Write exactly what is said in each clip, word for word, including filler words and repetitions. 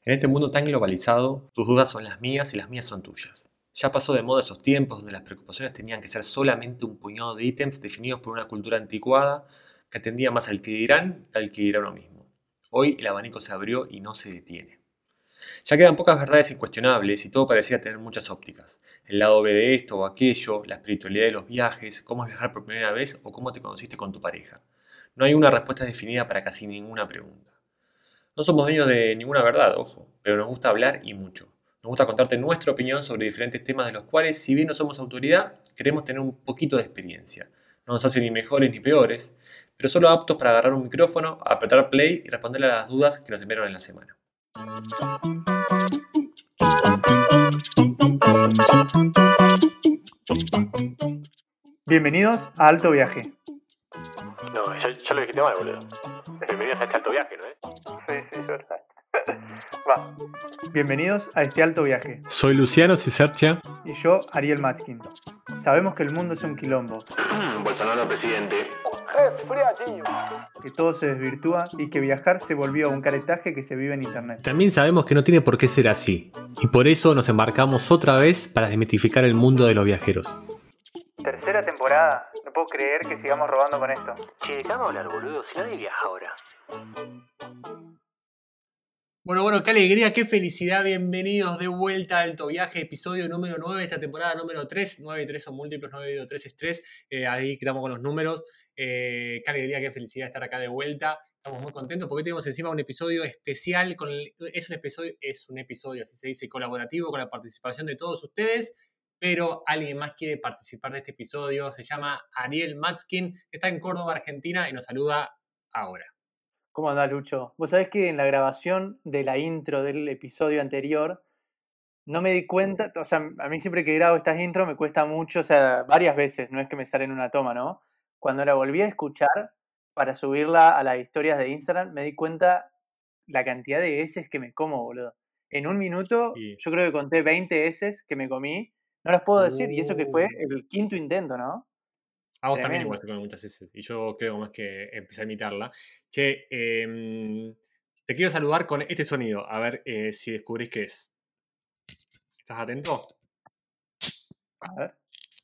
En este mundo tan globalizado, tus dudas son las mías y las mías son tuyas. Ya pasó de moda esos tiempos donde las preocupaciones tenían que ser solamente un puñado de ítems definidos por una cultura anticuada que atendía más al que dirán que al que dirá uno mismo. Hoy el abanico se abrió y no se detiene. Ya quedan pocas verdades incuestionables y todo parecía tener muchas ópticas. El lado B de esto o aquello, la espiritualidad de los viajes, cómo es viajar por primera vez o cómo te conociste con tu pareja. No hay una respuesta definida para casi ninguna pregunta. No somos dueños de ninguna verdad, ojo, pero nos gusta hablar y mucho. Nos gusta contarte nuestra opinión sobre diferentes temas de los cuales, si bien no somos autoridad, queremos tener un poquito de experiencia. No nos hace ni mejores ni peores, pero solo aptos para agarrar un micrófono, apretar play y responderle a las dudas que nos enviaron en la semana. Bienvenidos a Alto Viaje. No, ya, ya lo dijiste mal, boludo. Bienvenidos a este alto viaje, ¿no es? Sí, sí, es verdad. Va. Bienvenidos a este Alto Viaje. Soy Luciano Cicercia. Y yo, Ariel Matskin. Sabemos que el mundo es un quilombo, Bolsonaro presidente. que todo se desvirtúa y que viajar se volvió un caretaje que se vive en internet. También sabemos que no tiene por qué ser así. Y por eso nos embarcamos otra vez para desmitificar el mundo de los viajeros. Tercera temporada. No puedo creer que sigamos robando con esto. Che, ¿de qué vamos a hablar, boludo? Si nadie viaja ahora. Bueno, bueno, qué alegría, qué felicidad. Bienvenidos de vuelta a Alto Viaje, episodio número nueve de esta temporada número tres. nueve y tres son múltiplos, nueve y tres es tres. Eh, ahí quedamos con los números. Eh, qué alegría, qué felicidad estar acá de vuelta. Estamos muy contentos porque hoy tenemos encima un episodio especial. Con el, es, un episodio, es un episodio, así se dice, colaborativo con la participación de todos ustedes. Pero alguien más quiere participar de este episodio. Se llama Ariel Matskin, está en Córdoba, Argentina, y nos saluda ahora. ¿Cómo andás, Lucho? Vos sabés que en la grabación de la intro del episodio anterior no me di cuenta, o sea, a mí siempre que grabo estas intros me cuesta mucho, o sea, varias veces, no es que me sale en una toma, ¿no? Cuando la volví a escuchar para subirla a las historias de Instagram, me di cuenta la cantidad de heces que me como, boludo. En un minuto, Sí. yo creo que conté veinte heces que me comí, no las puedo decir, y eso que fue Uh. el quinto intento, ¿no? A vos también Tremendo. igual se come muchas veces. Y yo creo más que empecé a imitarla. Che, eh, te quiero saludar con este sonido. A ver eh, si descubrís qué es. ¿Estás atento? A ver.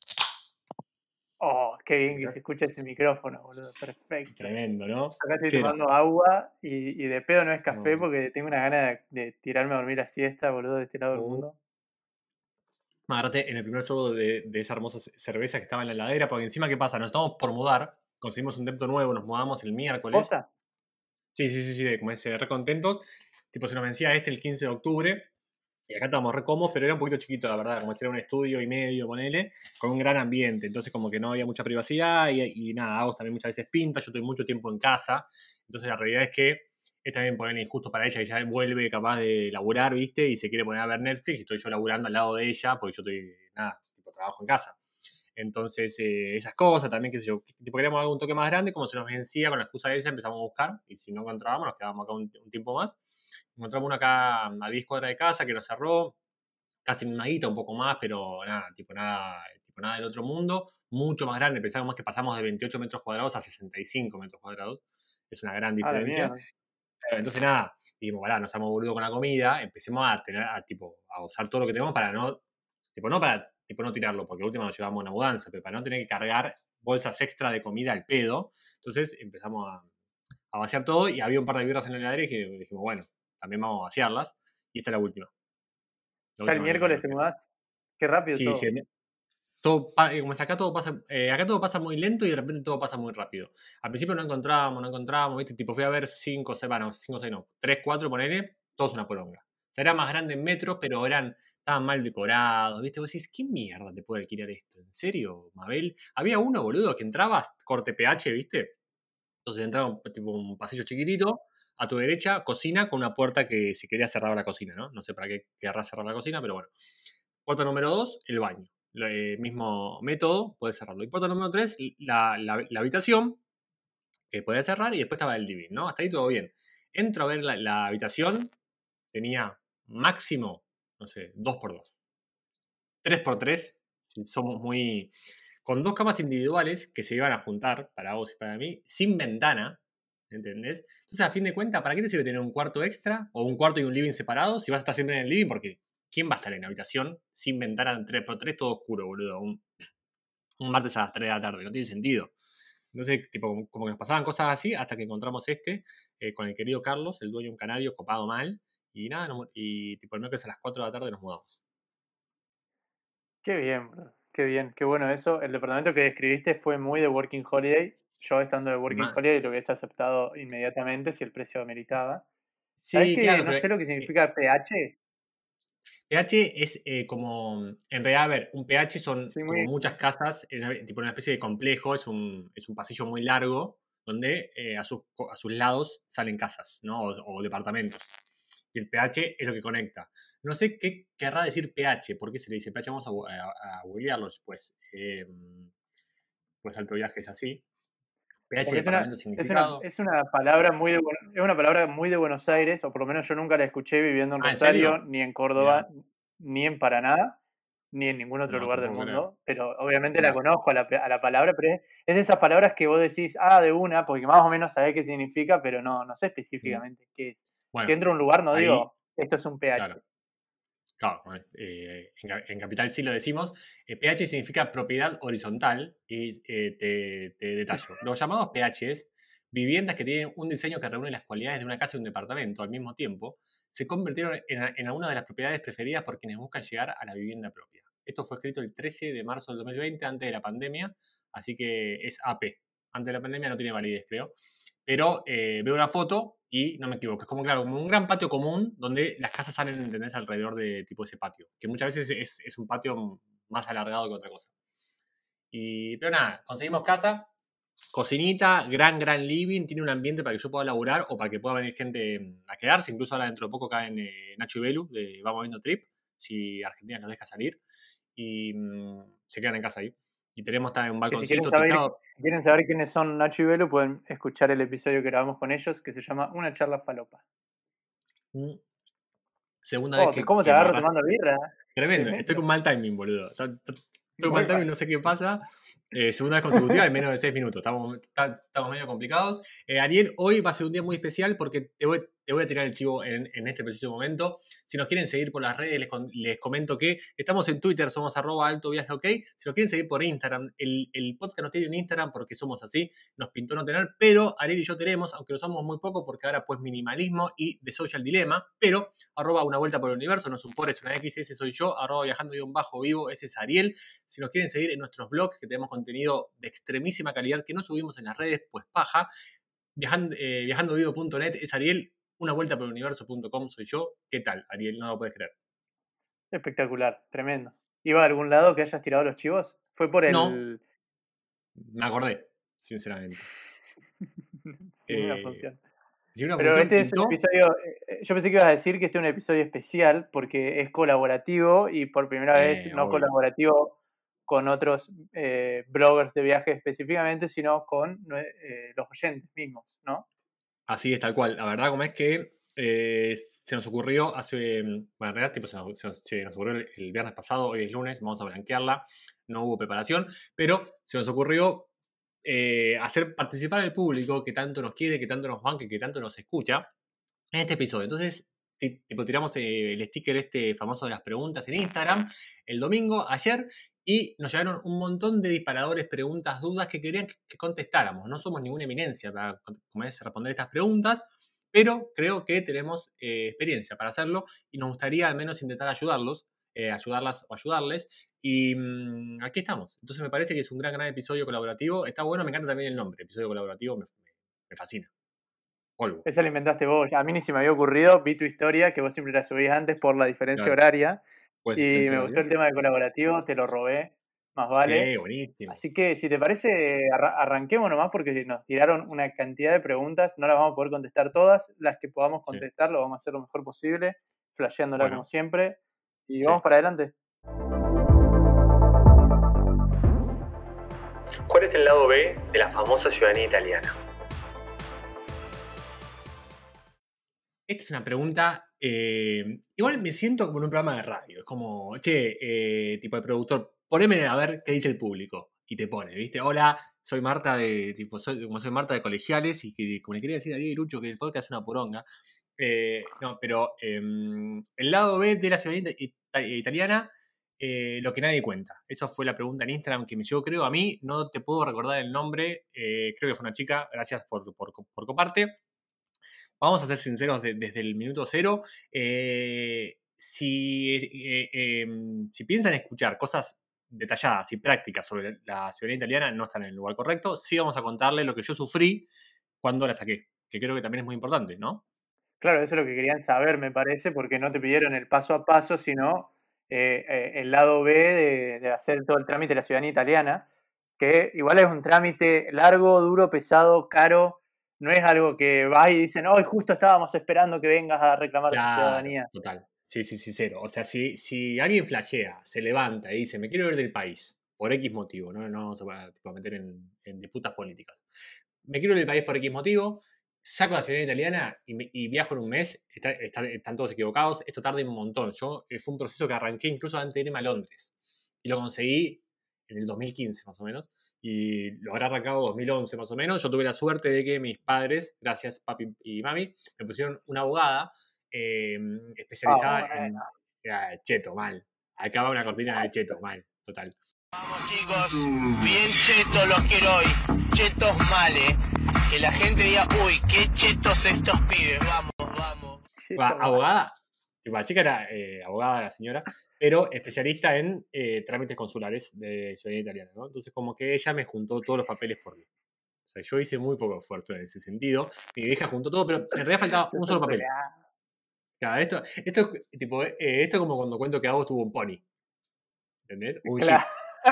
Oh, qué bien que se escucha ese micrófono, boludo. Perfecto. Tremendo, ¿no? Acá estoy ¿Qué era? tomando agua y, y de pedo no es café No. porque tengo una gana de, de tirarme a dormir la siesta, boludo, de este lado del Uh. mundo. Agarrate en el primer sorbo de, de esa hermosa cerveza que estaba en la heladera. Porque encima, ¿qué pasa? Nos estamos por mudar. Conseguimos un depto nuevo. Nos mudamos el miércoles. ¿Posta? Sí, sí, sí, sí. Como ese, re contentos. Tipo, se nos vencía este el quince de octubre. Y acá estábamos re cómodos, pero era un poquito chiquito, la verdad, como si era un estudio y medio, ponele, con un gran ambiente, entonces como que no había mucha privacidad y, y nada, Agos también muchas veces pinta, yo estoy mucho tiempo en casa, entonces la realidad es que es también ponerle injusto para ella, que ya vuelve capaz de laburar, ¿viste? Y se quiere poner a ver Netflix y estoy yo laburando al lado de ella, porque yo estoy, nada, tipo trabajo en casa. Entonces, eh, esas cosas también, qué sé yo, tipo queríamos algo un toque más grande, como se nos vencía con la excusa de esa, empezamos a buscar, y si no encontrábamos, nos quedábamos acá un, un tiempo más. Encontramos una acá a diez cuadras de casa que nos cerró, casi misma guita, un poco más, pero nada, tipo nada, tipo nada del otro mundo, mucho más grande, pensábamos que pasamos de veintiocho metros cuadrados a sesenta y cinco metros cuadrados, es una gran A la diferencia. mierda. Entonces nada, dijimos, voilà, nos hemos boludo con la comida, empecemos a tener, a, tipo, a usar todo lo que tenemos para no, tipo, no para, tipo, no tirarlo, porque última nos llevamos una mudanza, pero para no tener que cargar bolsas extra de comida al pedo. Entonces empezamos a, a vaciar todo y había un par de birras en la heladera y dijimos, bueno, también vamos a vaciarlas, y esta es la última. La ¿Ya el última miércoles que- te mudás? Qué rápido Sí, todo. sí, todo, pa- eh, como es acá todo pasa, eh, acá todo pasa muy lento y de repente todo pasa muy rápido. Al principio no encontrábamos, no encontrábamos, ¿viste? Tipo, fui a ver cinco, seis, bueno, cinco, seis no, tres, cuatro, ponele, todos una poronga. O sea, era más grande en metros, pero eran, estaban mal decorados, ¿viste? Vos decís, ¿qué mierda te puede alquilar esto? ¿En serio, Mabel? Había uno, boludo, que entrabas, corte P H, ¿viste? Entonces entraba un, tipo, un pasillo chiquitito, a tu derecha, cocina, con una puerta que si querías cerrar la cocina, ¿no? No sé para qué querrás cerrar la cocina, pero bueno. Puerta número dos, el baño. El mismo método, puedes cerrarlo. Y puerta número tres, la, la, la habitación, que podés cerrar, y después estaba el living, ¿no? Hasta ahí todo bien. Entro a ver la, la habitación, tenía máximo, no sé, dos por dos. tres por tres, somos muy... Con dos camas individuales que se iban a juntar, para vos y para mí, sin ventana, ¿entendés? Entonces, a fin de cuentas, ¿para qué te sirve tener un cuarto extra o un cuarto y un living separado si vas a estar siempre en el living? Porque ¿quién va a estar en la habitación sin ventana tres por tres todo oscuro, boludo? Un, un martes a las tres de la tarde, no tiene sentido. Entonces, tipo, como, como que nos pasaban cosas así hasta que encontramos este eh, con el querido Carlos, el dueño de un canario copado mal. Y nada, nos- y tipo el miércoles a las cuatro de la tarde nos mudamos. Qué bien, bro. Qué bien, qué bueno eso. El departamento que describiste fue muy de Working Holiday. Yo estando de Working Ma- Holiday lo hubiese aceptado inmediatamente si el precio ameritaba. ¿Sabés Sí, que claro, no pero sé lo que eh, significa pH? pH es eh, como, en realidad, a ver, un pH son Soy como muy... muchas casas, en una- tipo una especie de complejo, es un, es un pasillo muy largo donde eh, a, sus, co- a sus lados salen casas, ¿no? O, o departamentos. Y el pH es lo que conecta. No sé qué querrá decir pH, ¿por qué se le dice pH? Vamos a, bu- a, a googlearlo después. Eh, pues alto viaje es así. pH, Porque es una, departamento, es una, significado. es una palabra muy de, Buen- es una palabra muy de Buenos Aires, o por lo menos yo nunca la escuché viviendo en Ah, ¿en Rosario, serio? ni en Mirá, Córdoba, ni en Paraná, ni en ningún otro no te lugar del puedo creer. mundo. Pero obviamente la Mirá. conozco a la, a la palabra, pero es, es de esas palabras que vos decís, ah, de una, porque más o menos sabés qué significa, pero no, no sé Mm. específicamente qué es. Si Bueno, entro a un lugar, no ahí, digo, esto es un pH. claro. Claro, bueno, eh, en, Ca- en Capital sí lo decimos. Eh, pH significa propiedad horizontal y eh, te, te detallo. Los llamados P Hs, viviendas que tienen un diseño que reúne las cualidades de una casa y un departamento al mismo tiempo, se convirtieron en, en alguna de las propiedades preferidas por quienes buscan llegar a la vivienda propia. Esto fue escrito el trece de marzo del dos mil veinte, antes de la pandemia, así que es A P. Antes de la pandemia no tiene validez, creo. Pero eh, veo una foto y no me equivoco. Es como, claro, como un gran patio común donde las casas salen, ¿entendés? Alrededor de tipo ese patio. Que muchas veces es, es un patio más alargado que otra cosa. Y, pero nada, conseguimos casa, cocinita, gran, gran living. Tiene un ambiente para que yo pueda laburar o para que pueda venir gente a quedarse. Incluso ahora dentro de poco caen eh, Nacho y Belu de Vamos Viendo Trip, si Argentina nos deja salir. Y mm, se quedan en casa ahí. Y tenemos también un Que si quieren balconcito saber, techado. si quieren saber quiénes son Nacho y Belu, pueden escuchar el episodio que grabamos con ellos, que se llama Una charla falopa. Mm, Segunda vez Oh, te- que, ¿cómo te que la agarro verdad tomando birra? tremendo, estoy Tremendo. con mal timing, boludo. O sea, t- estoy con Muy mal timing, mal. no sé qué pasa. Eh, segunda vez consecutiva en menos de seis minutos. Estamos, ta- estamos medio complicados. Eh, Ariel, hoy va a ser un día muy especial porque te voy, te voy a tirar el chivo en, en este preciso momento. Si nos quieren seguir por las redes, les, con- les comento que estamos en Twitter, somos arroba alto viaje ok. Si nos quieren seguir por Instagram, el, el podcast nos tiene un Instagram porque somos así, nos pintó no tener, pero Ariel y yo tenemos, aunque lo usamos muy poco porque ahora pues minimalismo y The Social Dilemma, pero arroba una vuelta por el universo, no es un por, es una X, ese soy yo, arroba viajando y un bajo vivo, ese es Ariel. Si nos quieren seguir en nuestros blogs, que tenemos contenido de extremísima calidad que no subimos en las redes, pues paja. Viajando, eh, viajandovivo punto net es Ariel, una vuelta por el universo punto com soy yo. ¿Qué tal, Ariel? No lo puedes creer. Espectacular, tremendo. ¿Iba a algún lado que hayas tirado los chivos? Fue por No, el... me acordé, sinceramente. Sí, una Eh, función. si una Pero función este es un pintó, episodio, eh, eh, yo pensé que ibas a decir que este es un episodio especial porque es colaborativo y por primera vez eh, no obvio. colaborativo con otros eh, bloggers de viaje específicamente, sino con eh, los oyentes mismos, ¿no? Así es, tal cual. La verdad, como es que eh, se nos ocurrió hace. Bueno, en realidad, tipo, se, nos, se nos- se nos ocurrió el, el viernes pasado, hoy es lunes, vamos a blanquearla. No hubo preparación, pero se nos ocurrió eh, hacer participar al público que tanto nos quiere, que tanto nos banca, que tanto nos escucha en este episodio. Entonces, ti- tipo, tiramos eh, el sticker este famoso de las preguntas en Instagram el domingo, ayer, y nos llegaron un montón de disparadores, preguntas, dudas que querían que, que contestáramos. No somos ninguna eminencia para como es, responder estas preguntas, pero creo que tenemos eh, experiencia para hacerlo y nos gustaría al menos intentar ayudarlos, eh, ayudarlas o ayudarles. Y mm, aquí estamos. Entonces me parece que es un gran, gran episodio colaborativo. Está bueno, me encanta también el nombre, episodio colaborativo, me, me- me fascina. Polvo. Esa la inventaste vos. A mí ni se me había ocurrido, vi tu historia, que vos siempre la subís antes por la diferencia Claro. horaria, ¿Puedes y me diferenciar gustó horario? el tema de colaborativo, te lo robé, más vale. Sí, buenísimo. Así que si te parece, arra- arranquemos nomás porque nos tiraron una cantidad de preguntas, no las vamos a poder contestar todas, las que podamos Sí. contestar lo vamos a hacer lo mejor posible, flasheándola como Bueno, siempre, y sí. vamos para adelante. ¿Cuál es el lado B de la famosa ciudadanía italiana? Esta es una pregunta. eh, igual me siento como en un programa de radio. Es como, che, eh, tipo de productor, poneme a ver qué dice el público. Y te pone, ¿viste? Hola, soy Marta de, tipo, soy, como soy Marta de colegiales y que, como le quería decir a Diego y Lucho, que el podcast es una poronga. Eh, no, pero eh, el lado B de la ciudadanía ita- italiana, eh, lo que nadie cuenta. Esa fue la pregunta en Instagram que me llegó, creo, a mí. No te puedo recordar el nombre. eh, creo que fue una chica. Gracias por, por, por coparte. Vamos a ser sinceros de- desde el minuto cero. Eh, si, eh, eh, si piensan escuchar cosas detalladas y prácticas sobre la ciudadanía italiana, no están en el lugar correcto. Sí vamos a contarles lo que yo sufrí cuando la saqué, que creo que también es muy importante, ¿no? Claro, eso es lo que querían saber, me parece, porque no te pidieron el paso a paso, sino eh, eh, el lado B de, de hacer todo el trámite de la ciudadanía italiana, que igual es un trámite largo, duro, pesado, caro. No es algo que vas y dicen, hoy justo estábamos esperando que vengas a reclamar tu Claro, ciudadanía. total. Sí, sí, sí, cero. O sea, si, si alguien flashea, se levanta y dice, me quiero ir del país, por X motivo, no, no se va tipo, a meter en, en disputas políticas. Me quiero ir del país por X motivo, saco la ciudadanía italiana y, me- y viajo en un mes, está- está- están todos equivocados, esto tarda un montón. Yo, eh, fue un proceso que arranqué incluso antes de irme a Londres. Y lo conseguí en el dos mil quince, más o menos. Y lo habrá arrancado dos mil once, más o menos. Yo tuve la suerte de que mis padres, gracias papi y mami, me pusieron una abogada eh, Ah, especializada bueno. en... ah, cheto, mal. Acá va una cortina de cheto, mal, total. Vamos chicos, bien chetos los quiero hoy, chetos mal, eh. Que la gente diga, uy, qué chetos estos pibes, vamos, vamos. Sí, Va, está mal. abogada, tipo, la chica era eh, abogada, la señora, pero especialista en eh, trámites consulares de ciudadanía italiana, ¿no? Entonces, como que ella me juntó todos los papeles por mí. O sea, yo hice muy poco esfuerzo en ese sentido. Mi vieja juntó todo, pero en realidad faltaba un solo papel. Claro, esto, esto, es tipo, eh, esto es como cuando cuento que Agos tuvo un pony. ¿Entendés? Un Claro.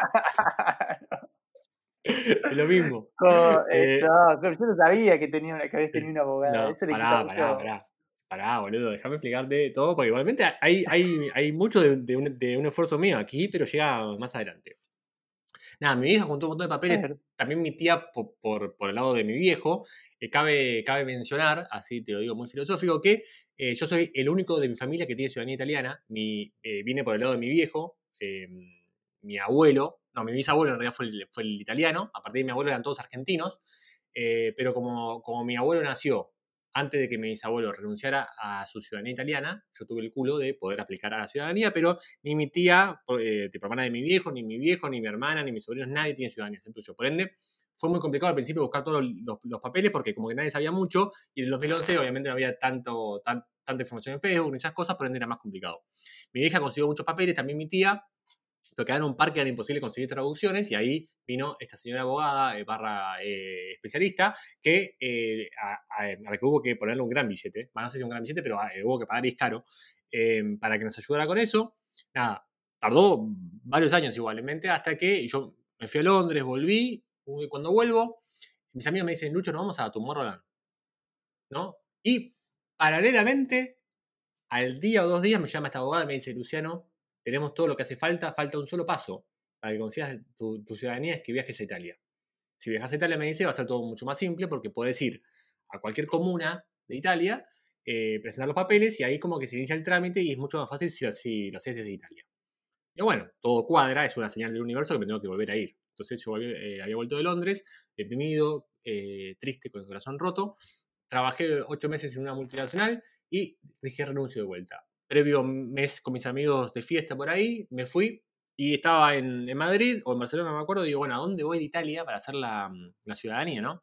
jeep. Es lo mismo. Co- Eh, eso, yo no sabía que, tenía una, que habías tenido una abogada. no, Eso le quita pará, mucho. pará, pará. Pará, boludo, déjame explicarte todo, porque igualmente hay, hay, hay mucho de, de un, de un esfuerzo mío aquí, pero llega más adelante. Nada, mi vieja juntó un montón de A papeles, ver, también mi tía por, por, por el lado de mi viejo. Eh, cabe, cabe mencionar, así te lo digo muy filosófico, que eh, yo soy el único de mi familia que tiene ciudadanía italiana. Mi, eh, vine por el lado de mi viejo, eh, mi abuelo, no, mi bisabuelo en realidad fue el, fue el italiano, a partir de mi abuelo eran todos argentinos, eh, pero como, como mi abuelo nació antes de que mi bisabuelo renunciara a su ciudadanía italiana, yo tuve el culo de poder aplicar a la ciudadanía, pero ni mi tía, eh, tipo hermana de mi viejo, ni mi viejo, ni mi hermana, ni mis sobrinos, nadie tiene ciudadanía, excepto yo. Por ende, fue muy complicado al principio buscar todos los, los- los papeles porque como que nadie sabía mucho y en el dos mil once obviamente no había tanto, tan- tanta información en Facebook ni esas cosas, por ende era más complicado. Mi vieja consiguió muchos papeles, también mi tía, pero quedaron en un parque, era imposible conseguir traducciones y ahí vino esta señora abogada eh, barra eh, especialista que, eh, a, a- a la que hubo que ponerle un gran billete, bueno, no sé si un gran billete, pero eh, hubo que pagar y es caro, eh, para que nos ayudara con eso. Nada, tardó varios años igualmente hasta que yo me fui a Londres, volví, y cuando vuelvo, mis amigos me dicen, Lucho, nos vamos a Tomorrowland, ¿no? Y paralelamente, al día o dos días me llama esta abogada y me dice, Luciano, tenemos todo lo que hace falta, falta un solo paso para que consigas tu, tu ciudadanía, es que viajes a Italia. Si viajas a Italia, me dice, va a ser todo mucho más simple porque puedes ir a cualquier comuna de Italia, eh, presentar los papeles y ahí como que se inicia el trámite y es mucho más fácil si lo, si lo haces desde Italia. Y bueno, todo cuadra, es una señal del universo que me tengo que volver a ir. Entonces yo volví- eh, había vuelto de Londres, deprimido, eh, triste, con el corazón roto. Trabajé ocho meses en una multinacional y dije renuncio de vuelta. Previo mes con mis amigos de fiesta por ahí, me fui y estaba en, en Madrid o en Barcelona, no me acuerdo. Digo, bueno, ¿a dónde voy de Italia para hacer la, la ciudadanía, no?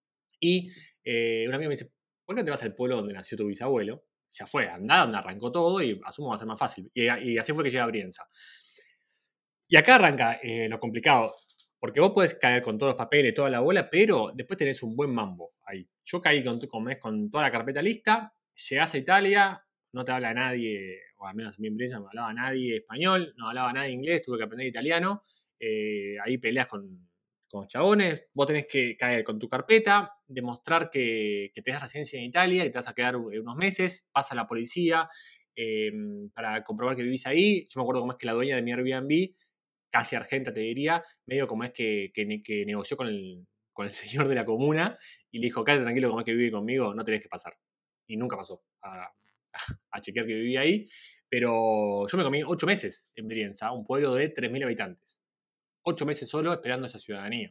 Y eh, un amigo me dice, ¿por qué no te vas al pueblo donde nació tu bisabuelo? Ya fue, andá donde arrancó todo y asumo va a ser más fácil. Y, y así fue que llegué a Brienza. Y acá arranca eh, lo complicado, porque vos podés caer con todos los papeles, toda la bola, pero después tenés un buen mambo ahí. Yo caí con, con, con toda la carpeta lista, llegás a Italia, no te habla nadie, o al menos en mi empresa no hablaba nadie español, no hablaba nadie inglés, tuve que aprender italiano, eh, ahí peleas con, con los chabones, vos tenés que caer con tu carpeta, demostrar que, que tenés residencia en Italia y te vas a quedar unos meses, pasa la policía eh, para comprobar que vivís ahí. Yo me acuerdo cómo es que la dueña de mi Airbnb, casi argenta te diría, medio como es que, que, que negoció con el, con el señor de la comuna y le dijo, quédate tranquilo, como es que vive conmigo, no tenés que pasar. Y nunca pasó a, a chequear que vivía ahí. Pero yo me comí ocho meses en Brienza, un pueblo de tres mil habitantes. Ocho meses solo esperando esa ciudadanía.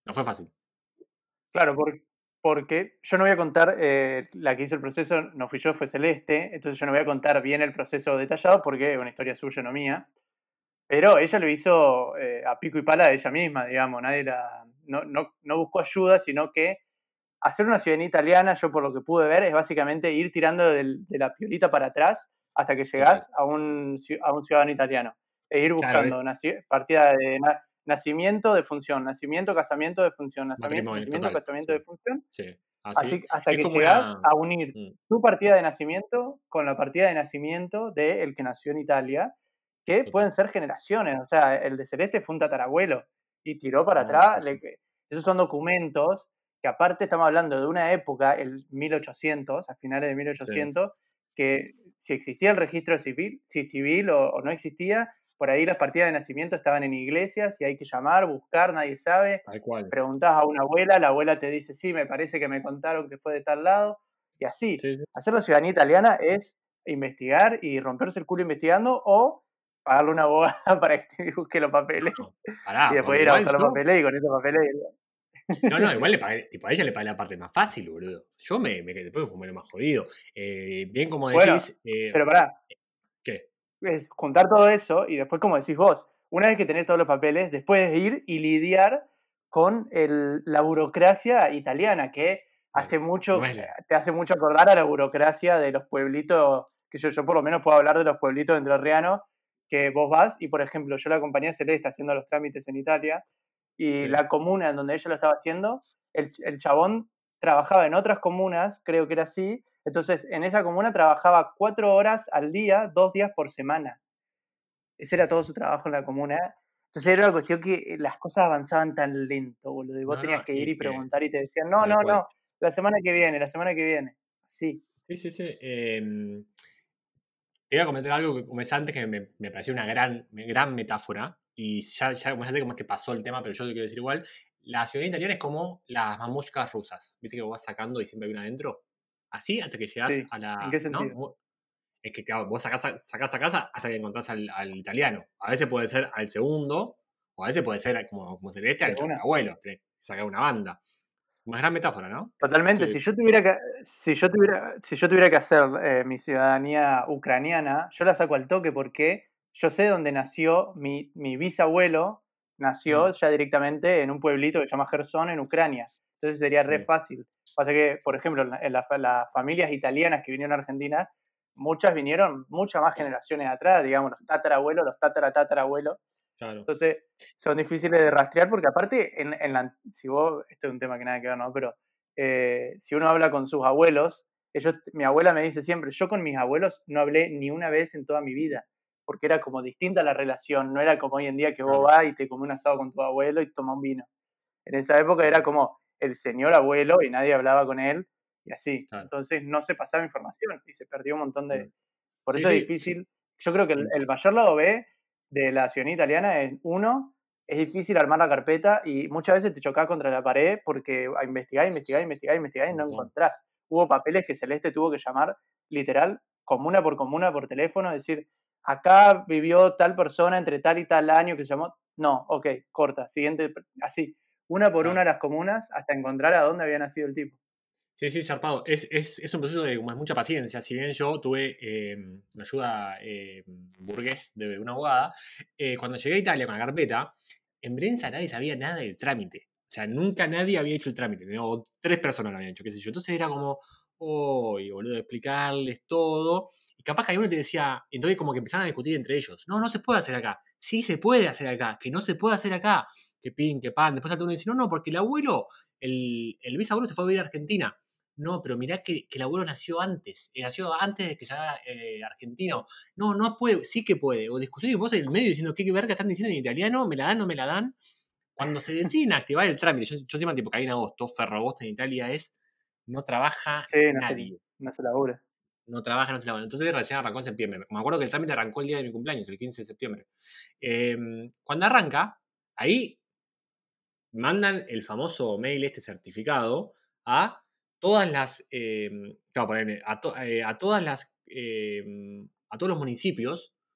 No fue fácil. Claro, por, porque yo no voy a contar, eh, la que hizo el proceso no fui yo, fue Celeste, entonces yo no voy a contar bien el proceso detallado porque es una historia suya, no mía. Pero ella lo hizo eh, a pico y pala de ella misma, digamos. Nadie la, no, no, no buscó ayuda, sino que hacer una ciudadanía italiana, yo por lo que pude ver, es básicamente ir tirando del, de la piolita para atrás hasta que llegás a un, a un ciudadano italiano. Es ir buscando claro, es... partida de na, nacimiento, de función, nacimiento, casamiento, de función, nacimiento, nacimiento total, casamiento, sí. de función. Sí. Así, Así hasta es que como llegás una... a unir mm. tu partida de nacimiento con la partida de nacimiento del que nació en Italia, que Total. pueden ser generaciones. O sea, el de Celeste fue un tatarabuelo y tiró para No, atrás. sí, sí. Le, esos son documentos que aparte estamos hablando de una época, el mil ochocientos, a finales de mil ochocientos, sí. que si existía el registro civil, si civil o, o no existía, por ahí las partidas de nacimiento estaban en iglesias y hay que llamar, buscar, nadie sabe. Tal cual. Preguntás a una abuela, la abuela te dice, sí, me parece que me contaron que fue de tal lado, y así. Sí, sí. Hacer la ciudadanía italiana es investigar y romperse el culo investigando o pagarle a una abogada para que te busque los papeles. No, pará, y después ir a buscar los papeles y con esos papeles... No, no, igual le pagué, tipo, a ella le pagué la parte más fácil, boludo. Yo me, me después me fumé lo más jodido. Eh, bien como decís... Bueno, eh, pero pará. ¿Qué? Es juntar todo eso y después, como decís vos, una vez que tenés todos los papeles, después ir y lidiar con el, la burocracia italiana, que hace mucho, no es la... te hace mucho acordar a la burocracia de los pueblitos, que yo, yo por lo menos puedo hablar de los pueblitos entrerrianos, que vos vas y, por ejemplo, yo la acompañé a Celeste haciendo los trámites en Italia, y sí. La comuna en donde ella lo estaba haciendo, el, el chabón trabajaba en otras comunas, creo que era así, entonces en esa comuna trabajaba cuatro horas al día, dos días por semana. Ese era todo su trabajo en la comuna. Entonces era una cuestión que las cosas avanzaban tan lento, boludo, y vos no, tenías no, que ir y, y preguntar y te decían, no, no, no, la semana que viene, la semana que viene. Así. Sí, sí, sí. Eh, te iba a comentar algo que comenté antes que me, me pareció una gran, gran metáfora. Y ya, ya comenzaste cómo es que pasó el tema, pero yo te quiero decir igual. La ciudadanía italiana es como las mamushkas rusas. ¿Viste que vos vas sacando y siempre hay una adentro? Así hasta que llegás sí. a la... ¿En qué sentido? ¿no? Es que claro, vos sacás, sacás a casa hasta que encontrás al, al italiano. A veces puede ser al segundo, o a veces puede ser como, como Celeste, al abuelo. Sacar una banda. Una gran metáfora, ¿no? Totalmente. Sí. Si yo tuviera que, si yo tuviera, si yo tuviera que hacer eh, mi ciudadanía ucraniana, yo la saco al toque porque yo sé dónde nació mi, mi bisabuelo, nació mm. ya directamente en un pueblito que se llama Gerson, en Ucrania. Entonces sería re sí. fácil. Pasa que, por ejemplo, en las la familias italianas que vinieron a Argentina, muchas vinieron muchas más generaciones atrás, digamos, los tatarabuelos, los tatara tatarabuelos. Claro. Entonces, son difíciles de rastrear porque aparte, en, en la, si vos, esto es un tema que nada que ver, ¿no? Pero eh, si uno habla con sus abuelos, ellos, mi abuela me dice siempre, yo con mis abuelos no hablé ni una vez en toda mi vida, porque era como distinta la relación, no era como hoy en día que vos claro. vas y te comes un asado con tu abuelo y tomas un vino. En esa época era como el señor abuelo y nadie hablaba con él y así. Claro. Entonces no se pasaba información y se perdió un montón de... Por eso sí, es difícil. Sí. Yo creo que el, el mayor lado B de la ciudadanía italiana es, uno, es difícil armar la carpeta y muchas veces te chocás contra la pared porque a investigar, investigar, investigar, investigar y no encontrás. Hubo papeles que Celeste tuvo que llamar literal comuna por comuna por teléfono, decir, acá vivió tal persona entre tal y tal año que se llamó, no, ok, corta, siguiente, así, una por claro. una las comunas hasta encontrar a dónde había nacido el tipo. Sí, sí, zarpado. Es, es, es un proceso de mucha paciencia. Si bien yo tuve eh, una ayuda eh, burgués de una abogada, eh, cuando llegué a Italia con la carpeta, en Brenza nadie sabía nada del trámite. O sea, nunca nadie había hecho el trámite. O tres personas lo habían hecho, qué sé yo. Entonces era como, uy, oh, boludo, explicarles todo. Y capaz que alguno te decía, entonces como que empezaban a discutir entre ellos. No, no se puede hacer acá. Sí se puede hacer acá. Que no se puede hacer acá. Que pin, que pan. Después uno dice, no, no, porque el abuelo, el, el bisabuelo se fue a vivir a Argentina. No, pero mirá que, que el abuelo nació antes, nació antes de que se haga eh, argentino. No, no puede, sí que puede. O discusiones que vos en el medio diciendo qué verga están diciendo en italiano, me la dan, no me la dan. Cuando se deciden activar el trámite, yo, yo siempre tipo que hay en agosto, Ferragosto en Italia es, no trabaja sí, no nadie. Se, no se labura. No trabaja, no se labura. Entonces recién arrancó en septiembre. Me acuerdo que el trámite arrancó el día de mi cumpleaños, el quince de septiembre. Eh, cuando arranca, ahí mandan el famoso mail este certificado a todas las, eh, claro, a, to, eh, a todas las, eh, a todos los municipios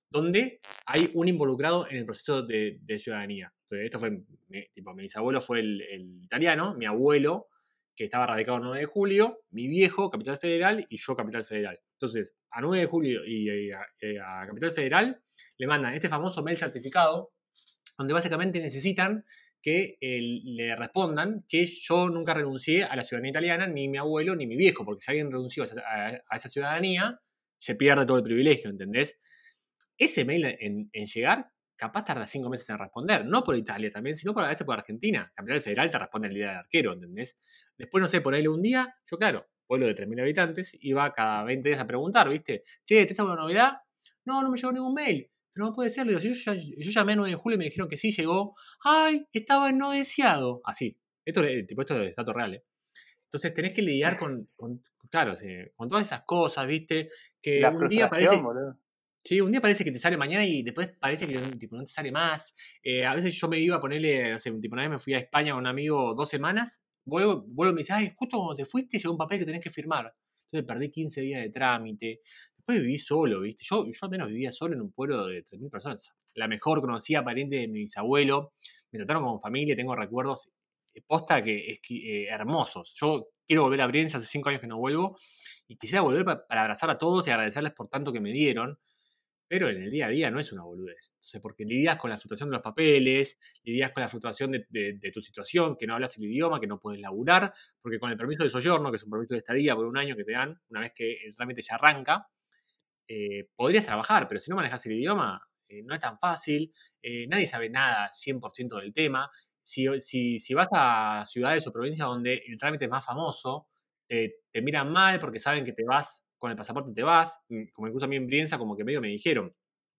donde hay un involucrado en el proceso de, de ciudadanía. Entonces, esto fue, mi, tipo, mi bisabuelo fue el, el italiano, mi abuelo, que estaba radicado en nueve de julio, mi viejo, Capital Federal, y yo, Capital Federal. Entonces, a nueve de julio y, y a, y a Capital Federal le mandan este famoso mail certificado, donde básicamente necesitan que eh, le respondan que yo nunca renuncié a la ciudadanía italiana, ni mi abuelo, ni mi viejo, porque si alguien renunció a esa, a, a esa ciudadanía, se pierde todo el privilegio, ¿entendés? Ese mail en, en llegar, capaz tarda cinco meses en responder, no por Italia también, sino por a veces por Argentina. Capital Federal te responde el día del arquero, ¿entendés? Después, no sé, ponerle un día, yo claro, pueblo de tres mil habitantes, iba cada veinte días a preguntar, ¿viste? Che, ¿tenés alguna novedad? No, no me llegó ningún mail. Pero no puede ser, le digo, si yo, yo llamé a nueve de julio y me dijeron que sí llegó. ¡Ay! Estaba no deseado. Así. Esto, tipo, esto es dato real, ¿eh? Entonces tenés que lidiar con, con claro, sí, con todas esas cosas, ¿viste? Que La un día frustración, parece. boludo. Sí, un día parece que te sale mañana y después parece que tipo, no te sale más. Eh, a veces yo me iba a ponerle, no sé, tipo, una vez me fui a España con un amigo dos semanas, vuelvo, vuelvo y me dice, ay, justo cuando te fuiste llegó un papel que tenés que firmar. Entonces perdí quince días de trámite. Después viví solo, ¿viste? Yo, yo al menos vivía solo en un pueblo de tres mil personas. La mejor conocida pariente de mi bisabuelo. Me trataron como familia, tengo recuerdos eh, posta que es eh, hermosos. Yo quiero volver a Brienza, hace cinco años que no vuelvo, y quisiera volver para, para abrazar a todos y agradecerles por tanto que me dieron. Pero en el día a día no es una boludez. Entonces, porque lidias con la frustración de los papeles, lidias con la frustración de, de, de tu situación, que no hablas el idioma, que no puedes laburar, porque con el permiso de soyorno, que es un permiso de estadía por un año que te dan, una vez que el trámite ya arranca, eh, podrías trabajar, pero si no manejas el idioma, eh, no es tan fácil, eh, nadie sabe nada cien por ciento del tema. Si, si, si vas a ciudades o provincias donde el trámite es más famoso, te, te miran mal porque saben que te vas, con el pasaporte te vas, como incluso a mí en Brienza, como que medio me dijeron,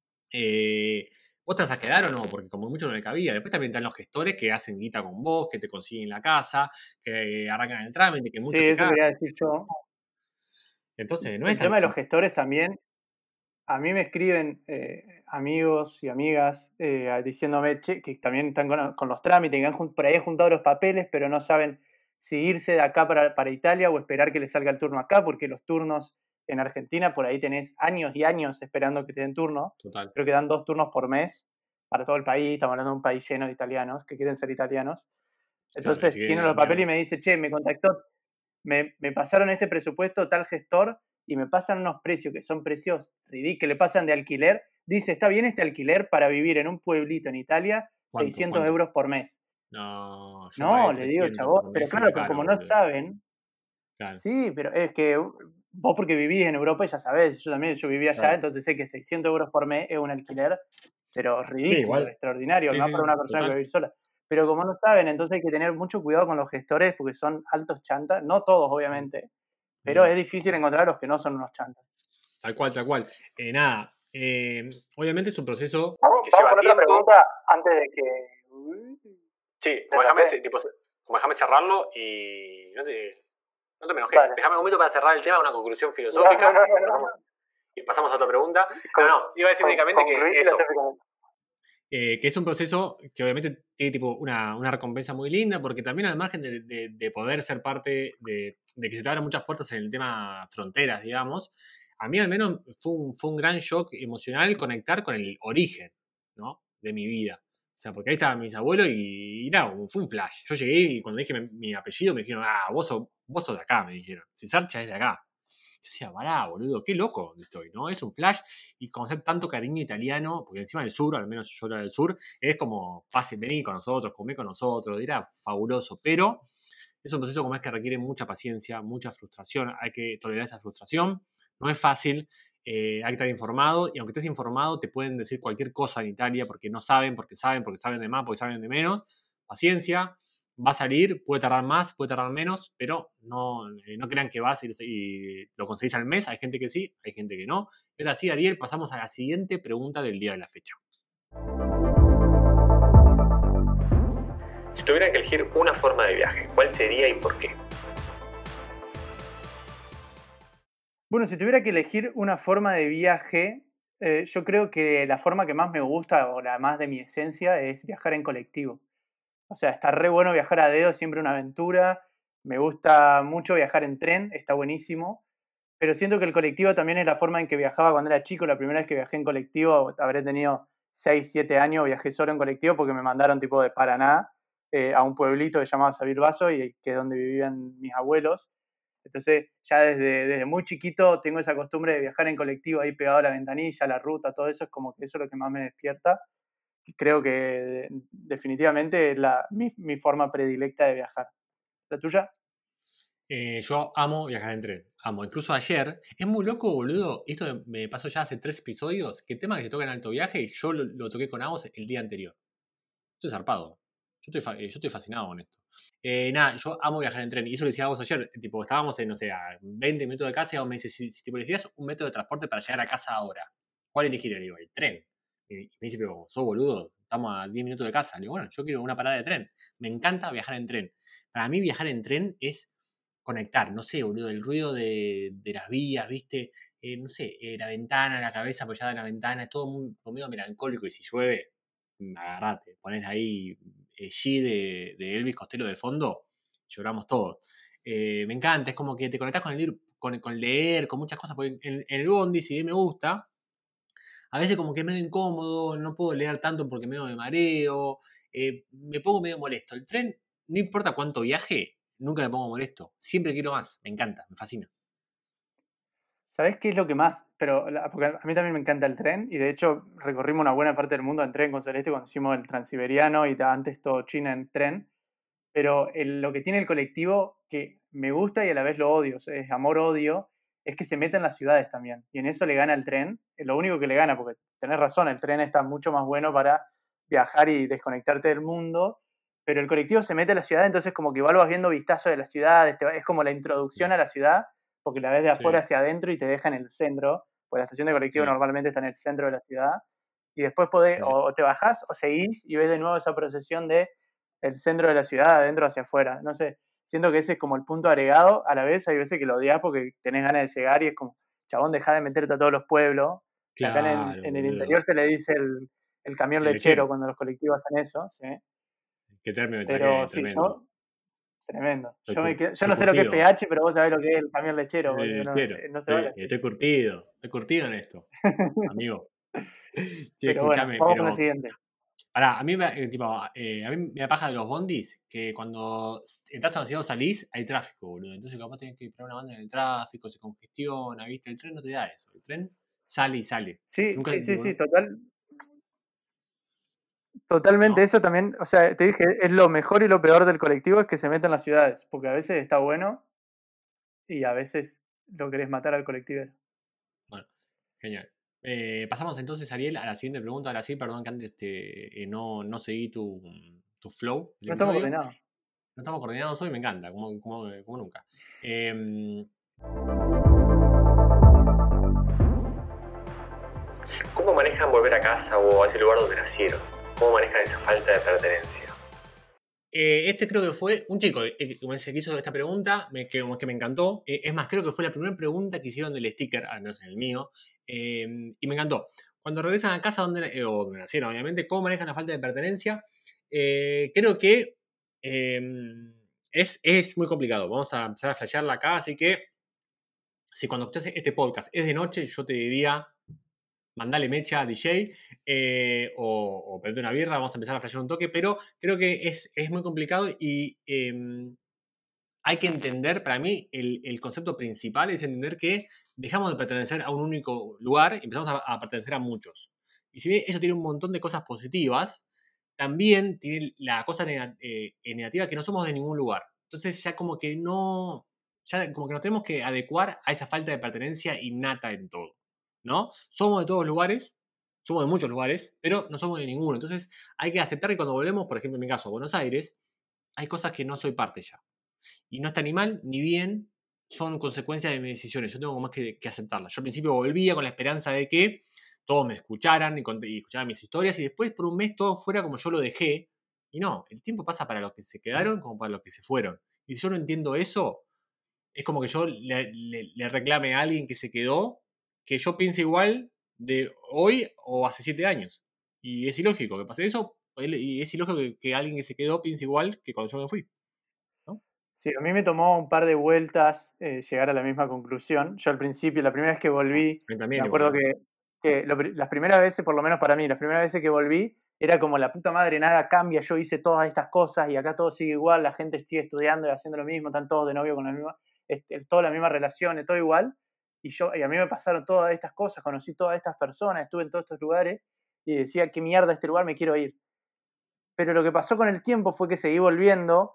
eh, ¿vos te vas a quedar o no? Porque como mucho no le cabía. Después también están los gestores que hacen guita con vos, que te consiguen la casa, que arrancan el trámite, que muchos Sí, te eso cagan. quería decir yo. Entonces, no es El tan tema de los simple. gestores también, a mí me escriben eh, amigos y amigas eh, diciéndome che, que también están con, con los trámites, que han jun- por ahí han juntado los papeles, pero no saben si irse de acá para, para Italia o esperar que les salga el turno acá, porque los turnos en Argentina, por ahí tenés años y años esperando que te den turno. Total. Creo que dan dos turnos por mes para todo el país, estamos hablando de un país lleno de italianos que quieren ser italianos. Claro, y Entonces si quieren tienen la los papeles y mierda. me dice, che, me contactó, me, me pasaron este presupuesto tal gestor y me pasan unos precios que son precios ridículos, que le pasan de alquiler. Dice, está bien este alquiler para vivir en un pueblito en Italia, ¿Cuánto? seiscientos ¿Cuánto? euros por mes. No, yo pagué No, le digo, trescientos chabón, por pero mes y claro, me pero caro, como no boludo. saben, Claro. sí, pero es que vos porque vivís en Europa ya sabés, yo también, yo vivía allá, Claro. entonces sé que seiscientos euros por mes es un alquiler, pero Sí, ridículo, igual. extraordinario, Sí, más sí, para una sí, persona que va a total. vivir sola. Pero como no saben, entonces hay que tener mucho cuidado con los gestores porque son altos chantas, no todos obviamente, pero Mm, es difícil encontrar a los que no son unos chantas. Tal cual, tal cual. Eh, nada, eh, obviamente es un proceso Vamos, que vamos lleva con otra tiempo. pregunta antes de que... Sí, como Te déjame, tapé. tipo, como déjame cerrarlo y no te, no te me enojes. Dale. Déjame un momento para cerrar el tema, una conclusión No, filosófica. no, no, no, no. Pasamos, y pasamos a otra pregunta. Con- no, no, iba a decir con- únicamente que concluí eso, filosóficamente. eh, que es un proceso que obviamente tiene tipo una, una recompensa muy linda, porque también al margen de, de- de poder ser parte de, de que se te abran muchas puertas en el tema fronteras, digamos, a mí al menos fue un, fue un gran shock emocional conectar con el origen, ¿no? De mi vida. O sea, porque ahí estaban mis abuelos y, y nada, fue un flash. Yo llegué y cuando dije mi, mi apellido me dijeron, ah, vos sos, vos sos de acá, me dijeron. Cesarcha es de acá. Yo decía, pará, boludo, qué loco donde estoy, ¿no? Es un flash y conocer tanto cariño italiano, porque encima del sur, al menos yo era del sur, es como, pasen, vení con nosotros, comé con nosotros, era fabuloso, pero es un proceso como es que requiere mucha paciencia, mucha frustración, hay que tolerar esa frustración, no es fácil, eh, hay que estar informado, y aunque estés informado, te pueden decir cualquier cosa en Italia, porque no saben, porque saben, porque saben de más, porque saben de menos, paciencia, va a salir, puede tardar más, puede tardar menos, pero no, eh, no crean que vas y, y lo conseguís al mes, hay gente que sí, hay gente que no. Pero así, Ariel, pasamos a la siguiente pregunta del día de la fecha. Si tuvieran que elegir una forma de viaje, ¿cuál sería y por qué? Bueno, si tuviera que elegir una forma de viaje, eh, yo creo que la forma que más me gusta o la más de mi esencia es viajar en colectivo. O sea, está re bueno viajar a dedo, siempre una aventura. Me gusta mucho viajar en tren, está buenísimo. pero siento que el colectivo también es la forma en que viajaba cuando era chico. La primera vez que viajé en colectivo, habré tenido seis, siete años, viajé solo en colectivo porque me mandaron tipo de Paraná eh, a un pueblito que se llamaba Sabilbaso, y que es donde vivían mis abuelos. Entonces, ya desde, desde muy chiquito tengo esa costumbre de viajar en colectivo ahí pegado a la ventanilla, la ruta, todo eso es como que eso es lo que más me despierta. Y creo que definitivamente es la, mi, mi forma predilecta de viajar. ¿La tuya? Eh, yo amo viajar en tren, amo. Incluso ayer, es muy loco, boludo. Esto me pasó ya hace tres episodios. Que el tema que se toca en alto viaje, y yo lo, lo toqué con Agos el día anterior. Estoy zarpado. Yo estoy, fa- eh, yo estoy fascinado con esto. Eh, nada, yo amo viajar en tren. Y eso lo decía Agos ayer. Tipo, estábamos en, no sé, a veinte minutos de casa y Agos me dice: si, si te elegías un método de transporte para llegar a casa ahora, ¿cuál elegirías? Le digo: el tren. Y me dice: pero sos boludo, estamos a diez minutos de casa. Le digo: bueno, yo quiero una parada de tren. Me encanta viajar en tren. Para mí, viajar en tren es conectar, no sé, boludo, el ruido de, de las vías, ¿viste? Eh, no sé, eh, la ventana, la cabeza apoyada en la ventana, es todo muy conmigo melancólico, y si llueve, mm, agarrate, ponés ahí eh, G de, de Elvis Costello de fondo, lloramos todos. Eh, me encanta, es como que te conectás con el libro, con, con leer, con muchas cosas, porque en, en el bondi, si bien me gusta, a veces como que es medio incómodo, no puedo leer tanto porque medio me mareo, eh, me pongo medio molesto. El tren, no importa cuánto viaje, nunca me pongo molesto. Siempre quiero más, me encanta, me fascina. ¿Sabés qué es lo que más? Pero, la- porque a mí también me encanta el tren, y de hecho recorrimos una buena parte del mundo en tren con Celeste cuando hicimos el Transiberiano y ta- antes todo China en tren. Pero el- lo que tiene el colectivo que me gusta y a la vez lo odio, o sea, es amor-odio, es que se mete en las ciudades también. Y en eso le gana el tren, es lo único que le gana, porque tenés razón, el tren está mucho más bueno para viajar y desconectarte del mundo, pero el colectivo se mete en la ciudad, entonces como que igual vas viendo vistazos de las ciudades, te va- es como la introducción a la ciudad, porque la ves de afuera Sí, hacia adentro y te deja en el centro, porque la estación de colectivo sí, normalmente está en el centro de la ciudad, y después podés, sí. o, o te bajás o seguís y ves de nuevo esa procesión de el centro de la ciudad, adentro hacia afuera. No sé, siento que ese es como el punto agregado. A la vez hay veces que lo odias porque tenés ganas de llegar y es como, chabón, dejá de meterte a todos los pueblos. Que acá en el, Claro, en el boludo. interior se le dice el, el camión El lechero lechero. cuando los colectivos hacen eso, ¿sí? Qué término que Pero saqué, sí, tremendo. yo, tremendo. Estoy, Yo, me cur- quedo- yo estoy no sé lo que es curtido. P H, pero vos sabés lo que es el camión lechero, El boludo. No, lechero. eh, no se Estoy, vale. estoy curtido. Estoy curtido en esto, amigo. Che, Pero bueno, escuchame, vamos con la pero. siguiente. Pará, a mí, me, eh, tipo, eh, a mí me da paja de los bondis que cuando entras a la ciudad o salís hay tráfico, boludo. Entonces capaz tenés que esperar una banda en el tráfico, se congestiona, ¿viste? El tren no te da eso. El tren sale y sale. Sí, Nunca, sí, sí, tipo, sí, no, total, totalmente. ¿no? Eso también, o sea, te dije, es lo mejor y lo peor del colectivo es que se mete en las ciudades, porque a veces está bueno y a veces lo querés matar al colectivero. Bueno, genial. Eh, pasamos entonces, Ariel, a la siguiente pregunta. Ahora sí, perdón que antes te, eh, no, no seguí tu, tu flow del No estamos episodio. coordinados. No estamos coordinados hoy, me encanta, como, como, como nunca. Eh, ¿Cómo manejan volver a casa o a ese lugar donde nacieron? ¿Cómo manejan esa falta de pertenencia? Eh, este creo que fue un chico eh, que me- que hizo esta pregunta, me, que, que me encantó. Eh, es más, creo que fue la primera pregunta que hicieron del sticker, ah, no sé, el mío, eh, y me encantó. Cuando regresan a casa, donde, eh, o donde nacieron, obviamente, ¿cómo manejan la falta de pertenencia? Eh, creo que eh, es, es muy complicado. Vamos a empezar a flashearla acá, así que si cuando escuchas este podcast es de noche, yo te diría, mandale mecha a D J eh, o, o prende una birra, vamos a empezar a flashear un toque, pero creo que es, es muy complicado y eh, hay que entender, para mí, el, el concepto principal es entender que dejamos de pertenecer a un único lugar y empezamos a, a pertenecer a muchos. Y si bien eso tiene un montón de cosas positivas, también tiene la cosa nega- eh, negativa que no somos de ningún lugar. Entonces ya como que no, ya como que nos tenemos que adecuar a esa falta de pertenencia innata en todo, ¿no? Somos de todos lugares, somos de muchos lugares, pero no somos de ninguno. Entonces hay que aceptar que cuando volvemos, por ejemplo en mi caso, a Buenos Aires, hay cosas que no soy parte ya. Y no está ni mal ni bien, son consecuencias de mis decisiones. Yo tengo más que, que aceptarlas. Yo al principio volvía con la esperanza de que todos me escucharan y, y escucharan mis historias, y después por un mes todo fuera como yo lo dejé. Y no, el tiempo pasa para los que se quedaron como para los que se fueron. Y si yo no entiendo eso, es como que yo le, le- le reclame a alguien que se quedó que yo piense igual de hoy o hace siete años. Y es ilógico que pase eso, y es ilógico que, que alguien que se quedó piense igual que cuando yo me fui, ¿no? Sí, a mí me tomó un par de vueltas eh, llegar a la misma conclusión. Yo al principio, la primera vez que volví, A mí me también acuerdo igual, ¿eh? que, que lo pri- las primeras veces, por lo menos para mí, las primeras veces que volví, era como la puta madre, nada cambia, yo hice todas estas cosas y acá todo sigue igual, la gente sigue estudiando y haciendo lo mismo, están todos de novio con la misma, este, todas las mismas relaciones, todo igual. Y, yo, y a mí me pasaron todas estas cosas, conocí todas estas personas, estuve en todos estos lugares y decía, qué mierda este lugar, me quiero ir. Pero lo que pasó con el tiempo fue que seguí volviendo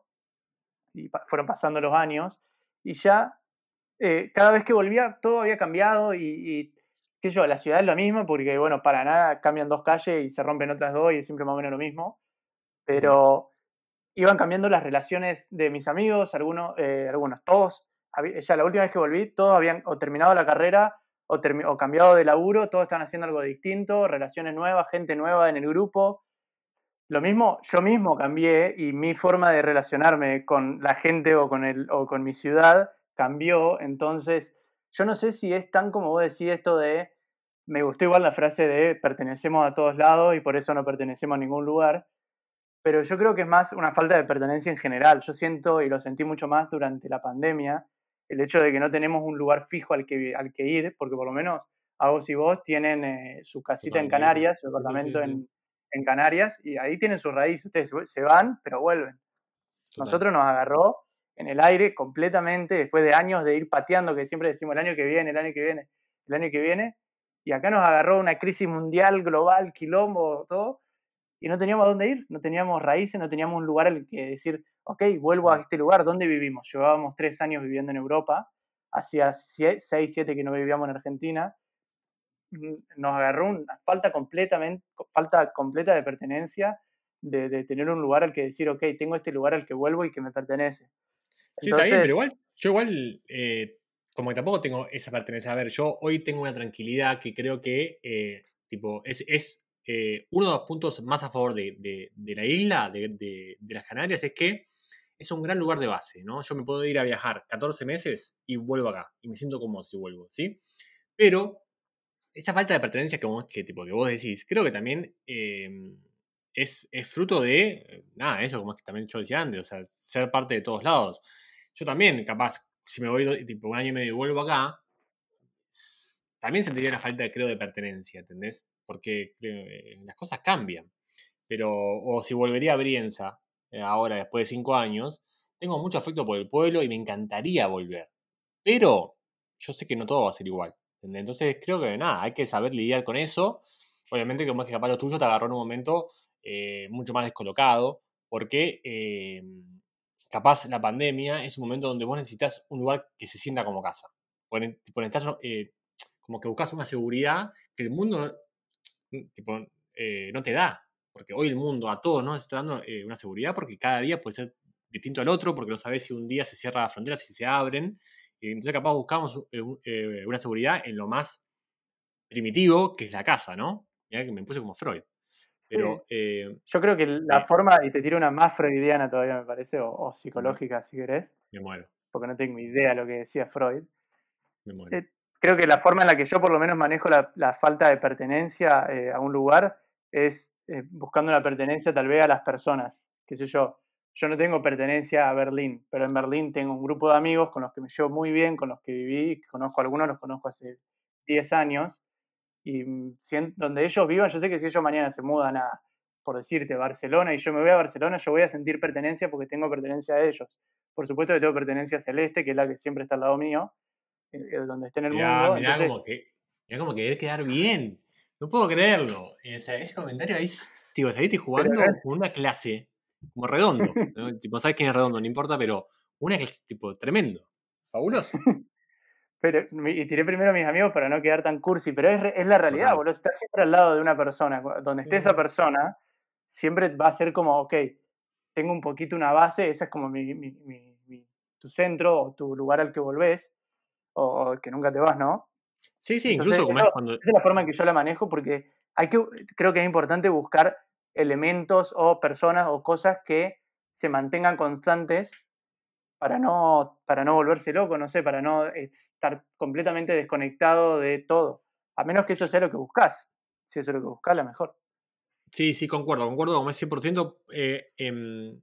y pa- fueron pasando los años y ya eh, cada vez que volvía todo había cambiado y, y, qué sé yo, la ciudad es lo mismo porque, bueno, para nada cambian dos calles y se rompen otras dos y es siempre más o menos lo mismo, Ujú. pero iban cambiando las relaciones de mis amigos, algunos, eh, algunos todos, había- ya la última vez que volví, todos habían o terminado la carrera o, termi- o cambiado de laburo, todos estaban haciendo algo distinto, relaciones nuevas, gente nueva en el grupo. Lo mismo, yo mismo cambié y mi forma de relacionarme con la gente o con, el, o con mi ciudad cambió. Entonces, yo no sé si es tan como vos decís esto de, me gustó igual la frase de pertenecemos a todos lados y por eso no pertenecemos a ningún lugar, pero yo creo que es más una falta de pertenencia en general. Yo siento y lo sentí mucho más durante la pandemia, el hecho de que no tenemos un lugar fijo al que, al que ir, porque por lo menos a vos y vos tienen eh, su casita en Totalmente. Canarias, su Sí, sí, sí, departamento sí. en, en Canarias, y ahí tienen su raíz. Ustedes se- se van, pero vuelven. Total. Nosotros nos agarró en el aire completamente, después de años de ir pateando, que siempre decimos el año que viene, el año que viene, el año que viene, y acá nos agarró una crisis mundial, global, quilombo, todo, y no teníamos a dónde ir, no teníamos raíces, no teníamos un lugar al que decir, ok, vuelvo a Mm. este lugar, ¿dónde vivimos? Llevábamos tres años viviendo en Europa, hacía sie- seis, siete que no vivíamos en Argentina, mm, nos agarró una falta completamente, falta completa de pertenencia, de, de tener un lugar al que decir, ok, tengo este lugar al que vuelvo y que me pertenece. Sí, está bien, pero Entonces, igual, yo igual, eh, como que tampoco tengo esa pertenencia. A ver, yo hoy tengo una tranquilidad que creo que, eh, tipo, es, es eh, uno de los puntos más a favor de, de- de la isla, de, de- de las Canarias, es que es un gran lugar de base, ¿no? Yo me puedo ir a viajar catorce meses y vuelvo acá, y me siento cómodo si vuelvo, ¿sí? Pero esa falta de pertenencia que vos, que, tipo, que vos decís, creo que también eh, es, es fruto de, eh, nada, eso como es que también yo decía antes, o sea, ser parte de todos lados. Yo también, capaz, si me voy do- tipo un año y medio y vuelvo acá, s- también sentiría una falta, creo, de pertenencia, ¿entendés? Porque creo, eh, las cosas cambian. Pero, o si volvería a Brienza, eh, ahora después de cinco años, tengo mucho afecto por el pueblo y me encantaría volver. Pero yo sé que no todo va a ser igual. ¿Entendés? Entonces creo que nada, hay que saber lidiar con eso. Obviamente, como es que capaz lo tuyo te agarró en un momento eh, mucho más descolocado, porque eh, capaz la pandemia es un momento donde vos necesitas un lugar que se sienta como casa. Porque, tipo, necesitas, eh, como que buscas una seguridad que el mundo mm, tipo, eh, no te da. Porque hoy el mundo a todos nos está dando eh, una seguridad porque cada día puede ser distinto al otro, porque no sabes si un día se cierran las fronteras, si se abren. Y entonces capaz buscamos eh, un- eh, una seguridad en lo más primitivo, que es la casa, ¿no? Mirá que me puse como Freud. sí, Pero eh, yo creo que la eh, forma, y te tiro una más freudiana todavía me parece, o, o me, psicológica si querés, me muero, porque no tengo idea lo que decía Freud. me muero. Eh, creo que la forma en la que yo por lo menos manejo la, la falta de pertenencia eh, a un lugar es eh, buscando la pertenencia tal vez a las personas. Qué sé yo, yo no tengo pertenencia a Berlín, pero en Berlín tengo un grupo de amigos con los que me llevo muy bien, con los que viví, conozco a algunos, los conozco hace diez años, y mm, si en- donde ellos vivan, yo sé que si ellos mañana se mudan a, por decirte, Barcelona, y yo me voy a Barcelona, yo voy a sentir pertenencia porque tengo pertenencia a ellos. Por supuesto que tengo pertenencia a Celeste, que es la que siempre está al lado mío, eh, eh, donde esté en el Mirá, mundo. mirá Entonces, como que, mirá como querer quedar bien. No puedo creerlo. O sea, ese comentario ahí, tipo, saliste pero jugando con una clase, como redondo. ¿No? Tipo, sabes quién es redondo, no importa, pero una clase, tipo, tremendo. Fabuloso. pero, y tiré primero a mis amigos para no quedar tan cursi, pero es, re- es la realidad, Total. boludo. Estás siempre al lado de una persona. Donde esté esa Sí, persona, siempre va a ser como, ok, tengo un poquito una base, esa es como mi, mi- mi- mi- tu centro o tu lugar al que volvés, o, o que nunca te vas, ¿no? sí, sí, Entonces, incluso como eso, es esa cuando. es la forma en que yo la manejo porque hay que, creo que es importante buscar elementos o personas o cosas que se mantengan constantes para no, para no volverse loco, no sé, para no estar completamente desconectado de todo. A menos que eso sea lo que buscas. Si eso es lo que buscas, la mejor. Sí, sí, concuerdo, concuerdo como es cien por ciento. Eh, em,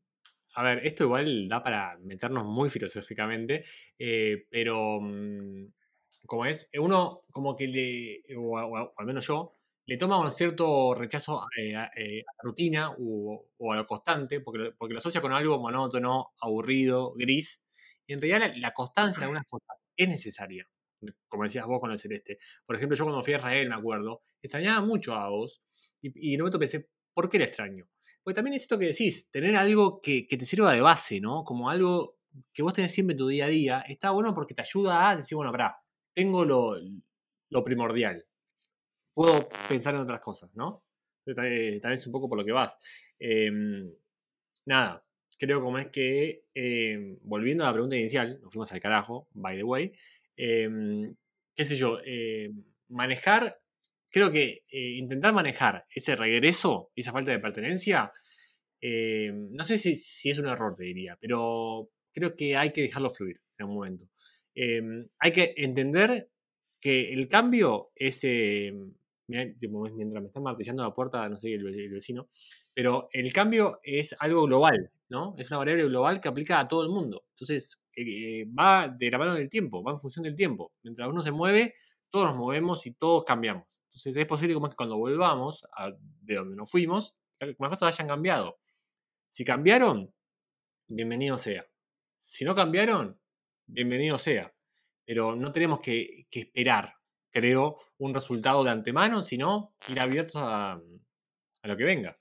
A ver, esto igual da para meternos muy filosóficamente, eh, pero mm, como es, uno como que le, o, o- o al menos yo, le toma un cierto rechazo eh, a, eh, a la rutina o, o a lo constante, porque, lo- porque lo asocia con algo monótono, aburrido, gris, y en realidad la, la constancia en algunas cosas es necesaria, como decías vos con el celeste. Por ejemplo, yo cuando fui a Israel, me acuerdo, extrañaba mucho a vos, y, y en un momento pensé, ¿por qué le extraño? Porque también es esto que decís, tener algo que, que te sirva de base, ¿no? Como algo que vos tenés siempre en tu día a día, está bueno porque te ayuda a decir, bueno, pará, tengo lo, lo primordial. Puedo pensar en otras cosas, ¿no? Tal vez un poco por lo que vas. Eh, nada, creo como es que, eh, volviendo a la pregunta inicial, nos fuimos al carajo, by the way, eh, qué sé yo, eh, manejar, creo que eh, intentar manejar ese regreso, esa falta de pertenencia, eh, no sé si, si es un error, te diría, pero creo que hay que dejarlo fluir en un momento. Eh, hay que entender que el cambio es, eh, mirá, tipo, mientras me están martillando la puerta, no sé, el, el vecino, pero el cambio es algo global, ¿no? Es una variable global que aplica a todo el mundo. Entonces, eh, va de la mano del tiempo, va en función del tiempo. Mientras uno se mueve, todos nos movemos y todos cambiamos. Entonces, es posible como es que cuando volvamos a, de donde nos fuimos, las cosas hayan cambiado. Si cambiaron, bienvenido sea. Si no cambiaron, bienvenido sea. Pero no tenemos que, que esperar, creo, un resultado de antemano, sino ir abiertos a, a lo que venga.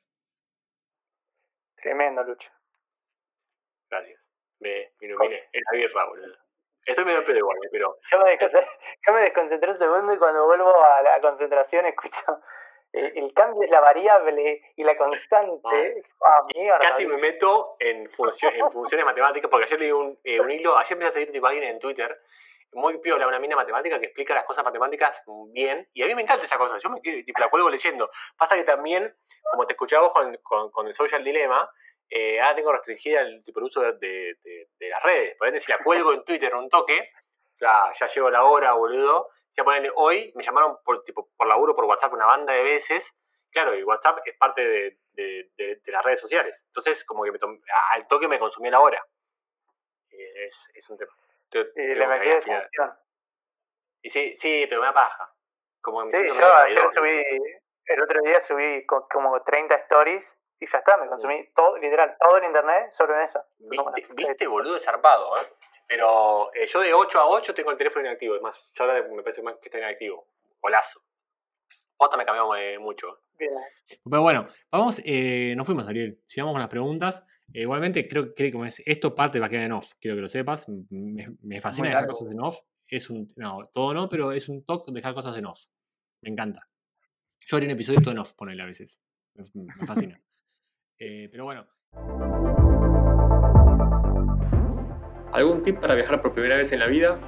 Tremendo, Lucho. Gracias. Me, me iluminé. Es la birra, boludo. Estoy medio pedo igual, pero... Yo me, desconcentré, yo me desconcentré un segundo y cuando vuelvo a la concentración escucho eh, el cambio es la variable y la constante. Ah, mierda. Casi me meto en, función, en funciones matemáticas, porque ayer leí un, eh, un hilo, ayer empecé a seguir tipo a alguien en Twitter, muy piola, una mina matemática que explica las cosas matemáticas bien, y a mí me encanta esa cosa, yo me tipo, la cuelgo leyendo. Pasa que también, como te escuchaba vos con, con, con el Social Dilemma, eh, ahora tengo restringida el, tipo, el uso de, de, de, de las redes. Por ejemplo, si la cuelgo en Twitter un toque, ya, ya llego la hora, boludo. Si ponerle, hoy me llamaron por, tipo, por laburo por WhatsApp una banda de veces. Claro, y WhatsApp es parte de, de, de, de las redes sociales. Entonces, como que me tom, al toque me consumí la hora. Eh, es, es un tema. Yo, y le metí de función. Y sí, sí, pero me da paja. Como sí, yo ayer subí, el otro día subí como treinta stories y ya está, me consumí sí. todo, literal, todo el internet solo en eso. ¿Viste, ¿viste boludo? Es zarpado, ¿eh? Pero eh, yo de ocho a ocho tengo el teléfono inactivo. Es más, yo ahora me parece más que está inactivo. Golazo. Otra me cambió eh, mucho. Bien. Pero bueno, vamos, eh, nos fuimos, Ariel. Sigamos con las preguntas. Eh, igualmente, creo que como es, esto parte va a quedar en off. Quiero que lo sepas. Me, me fascina dejar cosas en off. Es un, no, todo no, pero es un toque dejar cosas en off. Me encanta. Yo haría un episodio todo en off, ponele a veces. Me, me fascina. eh, pero bueno. ¿Algún tip para viajar por primera vez en la vida?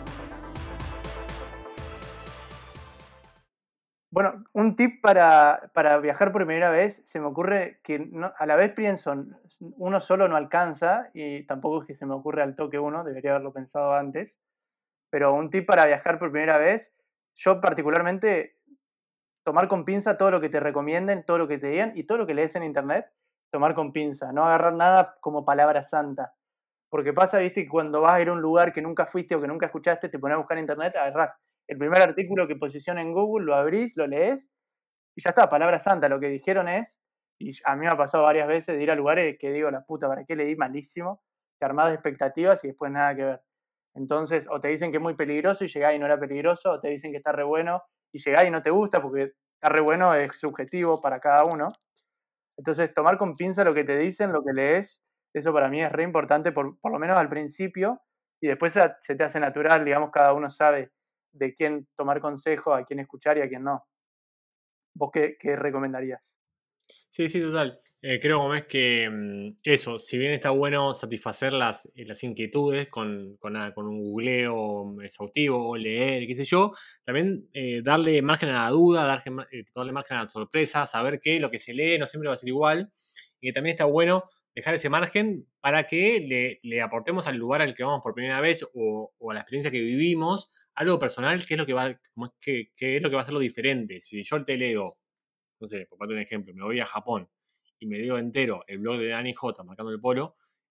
Bueno, un tip para, para viajar por primera vez, se me ocurre que no, a la vez pienso, uno solo no alcanza y tampoco es que se me ocurre al toque uno, debería haberlo pensado antes, pero un tip para viajar por primera vez, yo particularmente, tomar con pinza todo lo que te recomienden, todo lo que te digan y todo lo que lees en internet, tomar con pinza, no agarrar nada como palabra santa. Porque pasa, viste, que cuando vas a ir a un lugar que nunca fuiste o que nunca escuchaste, te pones a buscar en internet, agarrás el primer artículo que posiciona en Google, lo abrís, lo lees y ya está, palabra santa, lo que dijeron es, y a mí me ha pasado varias veces de ir a lugares que digo, la puta, ¿para qué leí? Malísimo, te armás de expectativas y después nada que ver. Entonces, o te dicen que es muy peligroso y llegás y no era peligroso, o te dicen que está re bueno y llegás y no te gusta porque está re bueno, es subjetivo para cada uno. Entonces, tomar con pinza lo que te dicen, lo que lees, eso para mí es re importante, por, por lo menos al principio, y después se, se te hace natural, digamos, cada uno sabe de quién tomar consejo, a quién escuchar y a quién no. ¿Vos qué, qué recomendarías? Sí, sí, total. Eh, creo como es que eso, si bien está bueno satisfacer las, las inquietudes con, con, nada, con un googleo exhaustivo o leer, qué sé yo, también eh, darle margen a la duda, darle, eh, darle margen a la sorpresa, saber que lo que se lee no siempre va a ser igual, y que también está bueno dejar ese margen para que le, le aportemos al lugar al que vamos por primera vez o, o a la experiencia que vivimos algo personal, que es lo que va, como es que, que es lo que va a hacerlo diferente. Si yo te leo, no sé, por parte de un ejemplo, me voy a Japón y me leo entero el blog de Dani J marcando el polo,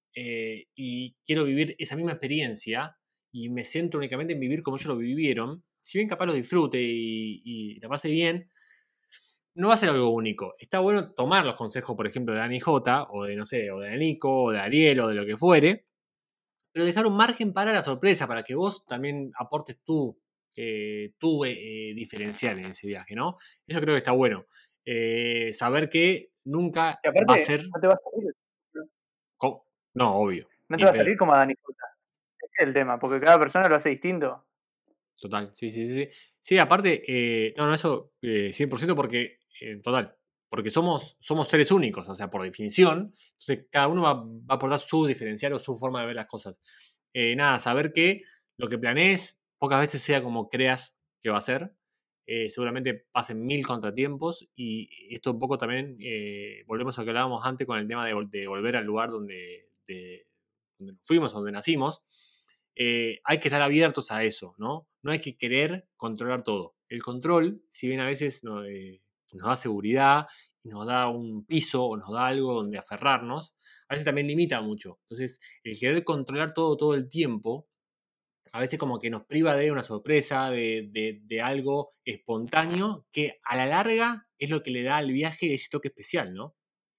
eh, y quiero vivir esa misma experiencia y me centro únicamente en vivir como ellos lo vivieron, si bien capaz lo disfrute y, y la pase bien, no va a ser algo único. Está bueno tomar los consejos, por ejemplo, de Dani J, o de, no sé, o de Nico, o de Ariel, o de lo que fuere, pero dejar un margen para la sorpresa, para que vos también aportes tu, eh, tu eh, diferencial en ese viaje, ¿no? Eso creo que está bueno. Eh, saber que nunca Que va a aparte, ser... no te va a salir, co- No, obvio. no Ni te va en a pedo. salir como a Dani Jota. Ese es el tema, porque cada persona lo hace distinto. Total, sí, sí, sí. Sí, aparte, eh, no, no, eso eh, cien por ciento porque, eh, total, porque somos, somos seres únicos, o sea, por definición, entonces cada uno va, va a aportar su diferencial o su forma de ver las cosas. Eh, nada, saber que lo que planees pocas veces sea como creas que va a ser, eh, seguramente pasen mil contratiempos y esto un poco también, eh, volvemos a lo que hablábamos antes con el tema de, vol- de volver al lugar donde, de- donde nos fuimos, donde nacimos. Eh, hay que estar abiertos a eso, ¿no? No hay que querer controlar todo. El control, si bien a veces no, eh, nos da seguridad, nos da un piso o nos da algo donde aferrarnos, a veces también limita mucho. Entonces, el querer controlar todo todo el tiempo, a veces como que nos priva de una sorpresa, de, de- de algo espontáneo, que a la larga es lo que le da al viaje ese toque especial, ¿no?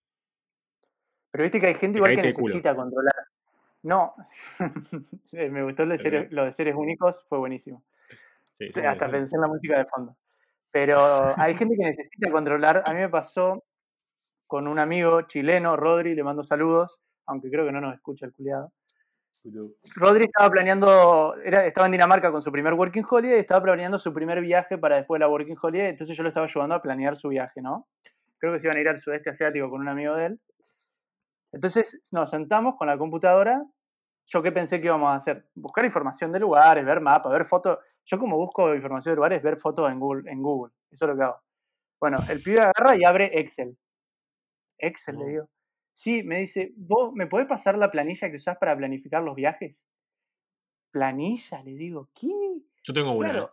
Pero viste que hay gente Te igual que caíste de culo. necesita controlar. No, Eh, me gustó el de Te seres- caí- lo de seres únicos, fue buenísimo. Sí, Sí, somos, hasta somos. pensé en la música de fondo. Pero hay gente que necesita controlar. A mí me pasó con un amigo chileno, Rodri, le mando saludos, aunque creo que no nos escucha el culiado. Rodri estaba planeando, era, estaba en Dinamarca con su primer Working Holiday y estaba planeando su primer viaje para después de la Working Holiday, entonces yo lo estaba ayudando a planear su viaje, ¿no? Creo que se iban a ir al sudeste asiático con un amigo de él. Entonces nos sentamos con la computadora. ¿Yo qué pensé que íbamos a hacer? Buscar información de lugares, ver mapas, ver fotos. Yo como busco información de lugares, ver fotos en Google, en Google. Eso es lo que hago. Bueno, el pibe agarra y abre Excel. Excel, le No. digo. Sí, me dice, ¿vos me podés pasar la planilla que usás para planificar los viajes? ¿Planilla? Le digo, ¿qué? Yo tengo una, ¿eh? Claro.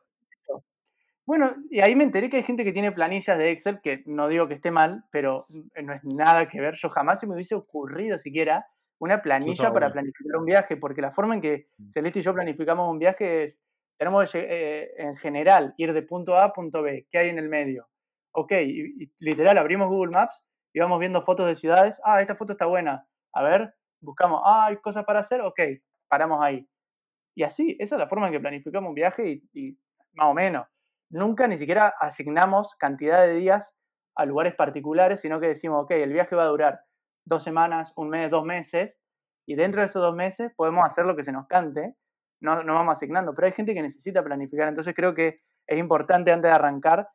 Bueno, y ahí me enteré que hay gente que tiene planillas de Excel, que no digo que esté mal, pero no es nada que ver. Yo jamás se me hubiese ocurrido siquiera una Yo planilla estaba para una. planificar un viaje, porque la forma en que Celeste y yo planificamos un viaje es, tenemos que, eh, en general, ir de punto A a punto B. ¿Qué hay en el medio? Ok, y, y literal, abrimos Google Maps y vamos viendo fotos de ciudades. Ah, esta foto está buena. A ver, buscamos, ah, hay cosas para hacer. Ok, paramos ahí. Y así, esa es la forma en que planificamos un viaje y, y más o menos. Nunca ni siquiera asignamos cantidad de días a lugares particulares, sino que decimos, ok, el viaje va a durar dos semanas, un mes, dos meses, y dentro de esos dos meses podemos hacer lo que se nos cante, no, no vamos asignando, pero hay gente que necesita planificar, entonces creo que es importante antes de arrancar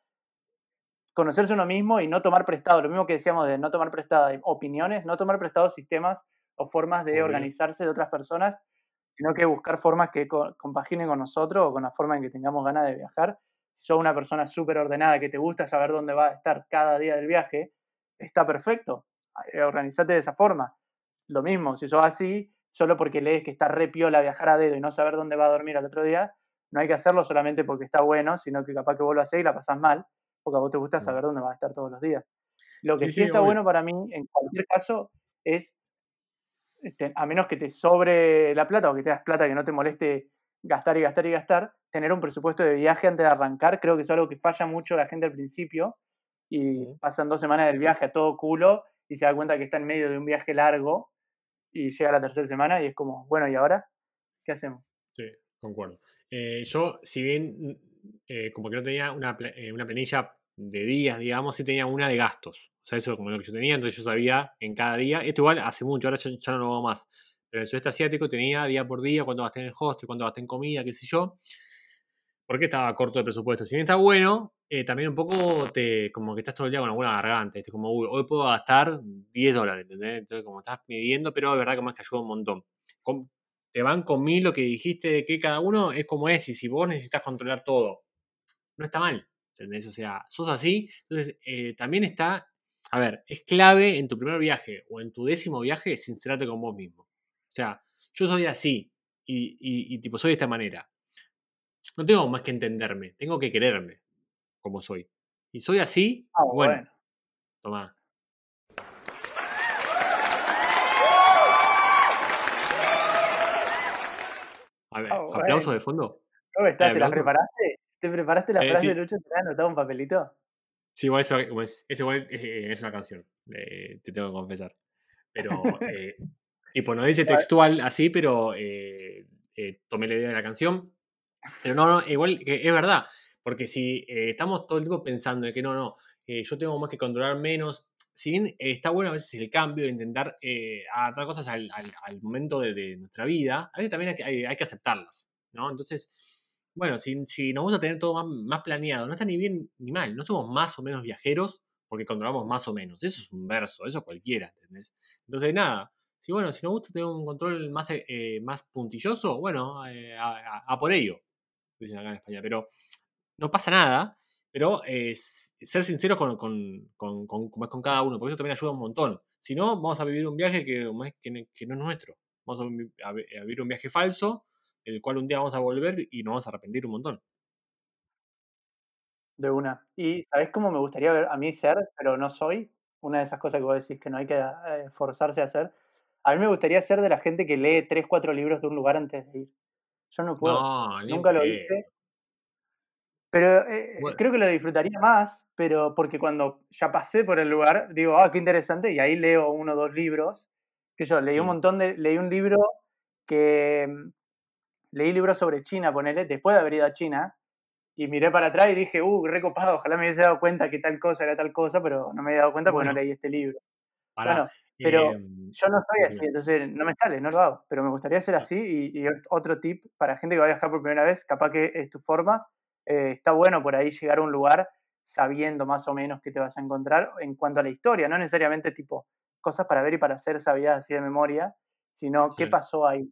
conocerse uno mismo y no tomar prestado, lo mismo que decíamos de no tomar prestado opiniones, no tomar prestado sistemas o formas de Obvio. organizarse de otras personas, sino que buscar formas que co compaginen con nosotros o con la forma en que tengamos ganas de viajar. Si sos una persona súper ordenada, que te gusta saber dónde va a estar cada día del viaje, está perfecto. Organizate de esa forma. Lo mismo, si sos así, solo porque lees que está re piola viajar a dedo y no saber dónde va a dormir al otro día, no hay que hacerlo solamente porque está bueno, sino que capaz que vos lo hacés y la pasás mal, porque a vos te gusta saber dónde vas a estar todos los días. Lo que Sí, sí, sí, está obvio. bueno para mí, en cualquier caso, es, este, a menos que te sobre la plata o que te das plata que no te moleste gastar y gastar y gastar, tener un presupuesto de viaje antes de arrancar, creo que es algo que falla mucho la gente al principio y Ujú. pasan dos semanas del viaje a todo culo y se da cuenta que está en medio de un viaje largo y llega la tercera semana y es como, bueno, ¿y ahora qué hacemos? Sí, concuerdo. Eh, yo, si bien eh, como que no tenía una, pla- eh, una planilla de días, digamos, sí tenía una de gastos. O sea, eso es como lo que yo tenía, entonces yo sabía en cada día. Esto igual hace mucho, ahora ya, ya no lo hago más. Pero en el sudeste asiático tenía día por día cuánto gasté en el hostel, cuánto gasté en comida, qué sé yo. Porque estaba corto de presupuesto. Si bien está bueno, eh, también un poco te, como que estás todo el día con alguna garganta. ¿Viste? Como, uy, hoy puedo gastar diez dólares, ¿entendés? Entonces, como estás midiendo, pero de verdad que más que ayuda un montón. Con- te van con mí lo que dijiste de que cada uno es como es, y si vos necesitas controlar todo, no está mal, ¿entendés? O sea, sos así. Entonces, eh, también está, a ver, es clave en tu primer viaje o en tu décimo viaje sincerarte con vos mismo. O sea, yo soy así y, y, y tipo, soy de esta manera. No tengo más que entenderme, tengo que quererme como soy. Y soy así, Ah, y bueno, bueno. tomá. A ver, Ah, ¿aplausos bueno. de fondo? ¿Cómo ¿Hay estás? ¿Te las aplausos? preparaste? ¿Te preparaste la Eh, frase de sí, Lucho? ¿Te has anotado un papelito? sí, igual eso, igual es, eso igual es, eh, es una canción, eh, te tengo que confesar. Pero, eh, tipo, no dice textual así, pero eh, eh, tomé la idea de la canción. Pero no, no, igual que es verdad, porque si eh, estamos todo el tiempo pensando de que no, no, eh, yo tengo más que controlar menos, si bien eh, está bueno a veces el cambio, de intentar eh, adaptar cosas al, al- al momento de, de nuestra vida, a veces también hay que, hay- hay que aceptarlas, ¿no? Entonces, bueno, si, si nos gusta tener todo más, más planeado, no está ni bien ni mal, no somos más o menos viajeros porque controlamos más o menos, eso es un verso, eso cualquiera, ¿entendés? Entonces, nada. Si bueno, si nos gusta tener un control más, eh, más puntilloso, bueno, eh, a, a- a por ello dicen acá en España, pero no pasa nada, pero eh, ser sinceros con, con, con, con, con cada uno, porque eso también ayuda un montón. Si no, vamos a vivir un viaje que, que, que no es nuestro. Vamos a, a vivir un viaje falso, el cual un día vamos a volver y nos vamos a arrepentir un montón. De una. ¿Y sabés cómo me gustaría ver a mí ser, pero no soy? Una de esas cosas que vos decís que no hay que eh, forzarse a hacer. A mí me gustaría ser de la gente que lee tres, cuatro libros de un lugar antes de ir. Yo no puedo. No, ni en Nunca lo hice. pedo. Pero eh, Bueno, creo que lo disfrutaría más, pero porque cuando ya pasé por el lugar, digo, ah, qué interesante, y ahí leo uno o dos libros. Que yo leí un sí. montón de. Leí un libro que. mm, Leí libros sobre China, ponele, después de haber ido a China, y miré para atrás y dije, uh, recopado, ojalá me hubiese dado cuenta que tal cosa era tal cosa, pero no me había dado cuenta porque no Bueno, leí este libro. pará. Bueno, pero Eh, yo no sí, soy así, dime. entonces no me sale, no lo hago, pero me gustaría ser Ah, así y, y otro tip para gente que va a viajar por primera vez, capaz que es tu forma, eh, está bueno por ahí llegar a un lugar sabiendo más o menos qué te vas a encontrar en cuanto a la historia, no necesariamente tipo cosas para ver y para hacer sabidas así de memoria, sino qué sí. pasó ahí.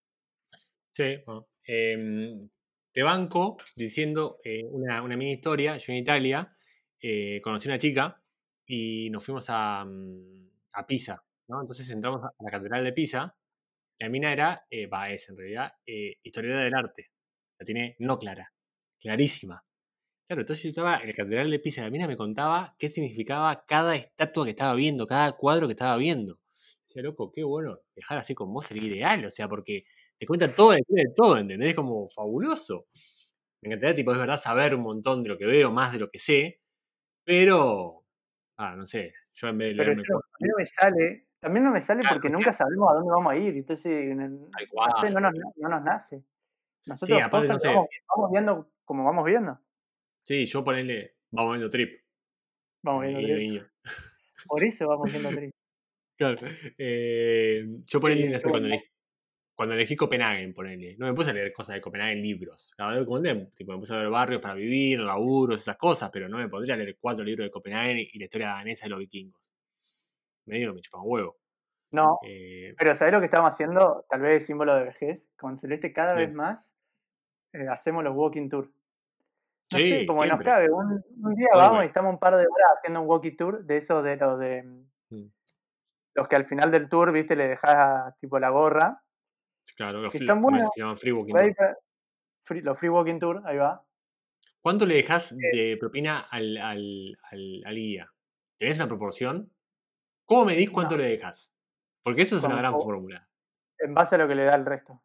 Sí, bueno. Em, te banco diciendo eh, una, una mini historia. Yo en Italia eh, conocí a una chica y nos fuimos a, mm, a Pisa, ¿no? Entonces entramos a la Catedral de Pisa. La mina era, eh, va, es en realidad, eh, historiadora del arte. La tiene no clara, clarísima. Claro, entonces yo estaba en la Catedral de Pisa, la mina me contaba qué significaba cada estatua que estaba viendo, cada cuadro que estaba viendo. Decía, loco, qué bueno, dejar así con vos sería ideal, o sea, porque te cuenta todo, la historia de todo, ¿entendés? Es como fabuloso. Me encantaría, tipo, es verdad, saber un montón de lo que veo, más de lo que sé, pero, ah, no sé, yo en vez de Pero leerme yo, cuatro a mí no libros, me sale, también no me sale claro, porque o sea, nunca sabemos a dónde vamos a ir, entonces, tal no sé, cual, no nos, boludo. no nos nace. Sí, Nosotros aparte, posta no que sé, vamos, vamos viendo como vamos viendo, sí, yo ponerle, vamos viendo trip, vamos eh, viendo guiño, Trip. guiño. Por eso vamos viendo Trip. Claro, eh, yo ponerle, Sí, no qué sé, cuando bueno. elegí Cuando elegí Copenhague, ponele. No me puse a leer cosas de Copenhague en libros. Cada vez que tipo, me puse a ver barrios para vivir, laburos, esas cosas, pero no me podría leer cuatro libros de Copenhague y la historia danesa de los vikingos. Me digo, me chupan huevo. No, Eh, pero ¿sabés lo que estamos haciendo? Tal vez símbolo de vejez. Con Celeste cada vez sí. más eh, hacemos los walking tour. No sé, Sí, como que nos siempre. cabe. Un, un día vamos y Always. estamos un par de horas haciendo un walking tour de esos de los de Mm. los que al final del tour, viste, le dejás tipo la gorra, Claro, los, que fl- están ¿cómo buenos. se llaman? Free Walking Por ahí Tour. para- free- los free walking tour, ahí va. ¿Cuánto le dejas Eh, de propina al, al, al, al guía? ¿Tenés una proporción? ¿Cómo medís no, cuánto le dejas? Porque eso es una con- gran con- fórmula. en base a lo que le da el resto.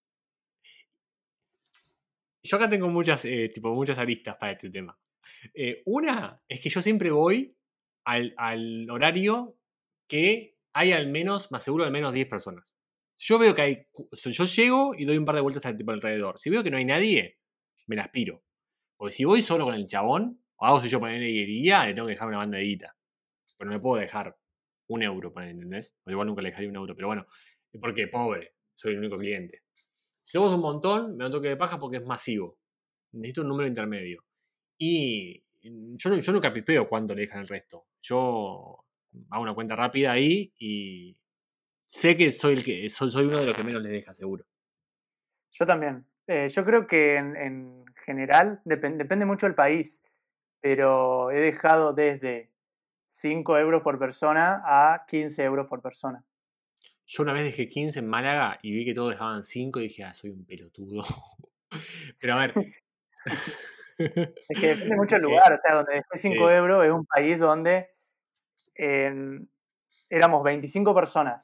Yo acá tengo muchas, eh, tipo, muchas aristas para este tema. Eh, una es que yo siempre voy al, al horario que hay al menos, más seguro, al menos diez personas. Yo veo que hay. Yo llego y doy un par de vueltas al tipo alrededor. Si veo que no hay nadie, me las piro. Porque si voy solo con el chabón, o hago si yo ponerle guía, le tengo que dejar una banda de guita. Pero no me puedo dejar un euro, poner, ¿entendés? O igual nunca le dejaría un euro, pero bueno, porque pobre, soy el único cliente. Si somos un montón, me da un toque de paja porque es masivo. Necesito un número intermedio. Y yo, yo nunca pipeo cuánto le dejan el resto. Yo hago una cuenta rápida ahí y sé que soy el que soy, soy uno de los que menos les deja, seguro. Yo también. Eh, yo creo que en, en general depen- depende mucho del país, pero he dejado desde cinco euros por persona a quince euros por persona. Yo una vez dejé quince en Málaga y vi que todos dejaban cinco y dije, ah, soy un pelotudo. Pero a ver. Es que depende mucho del eh, lugar, o sea, donde dejé cinco sí, euros es un país donde eh, éramos veinticinco personas.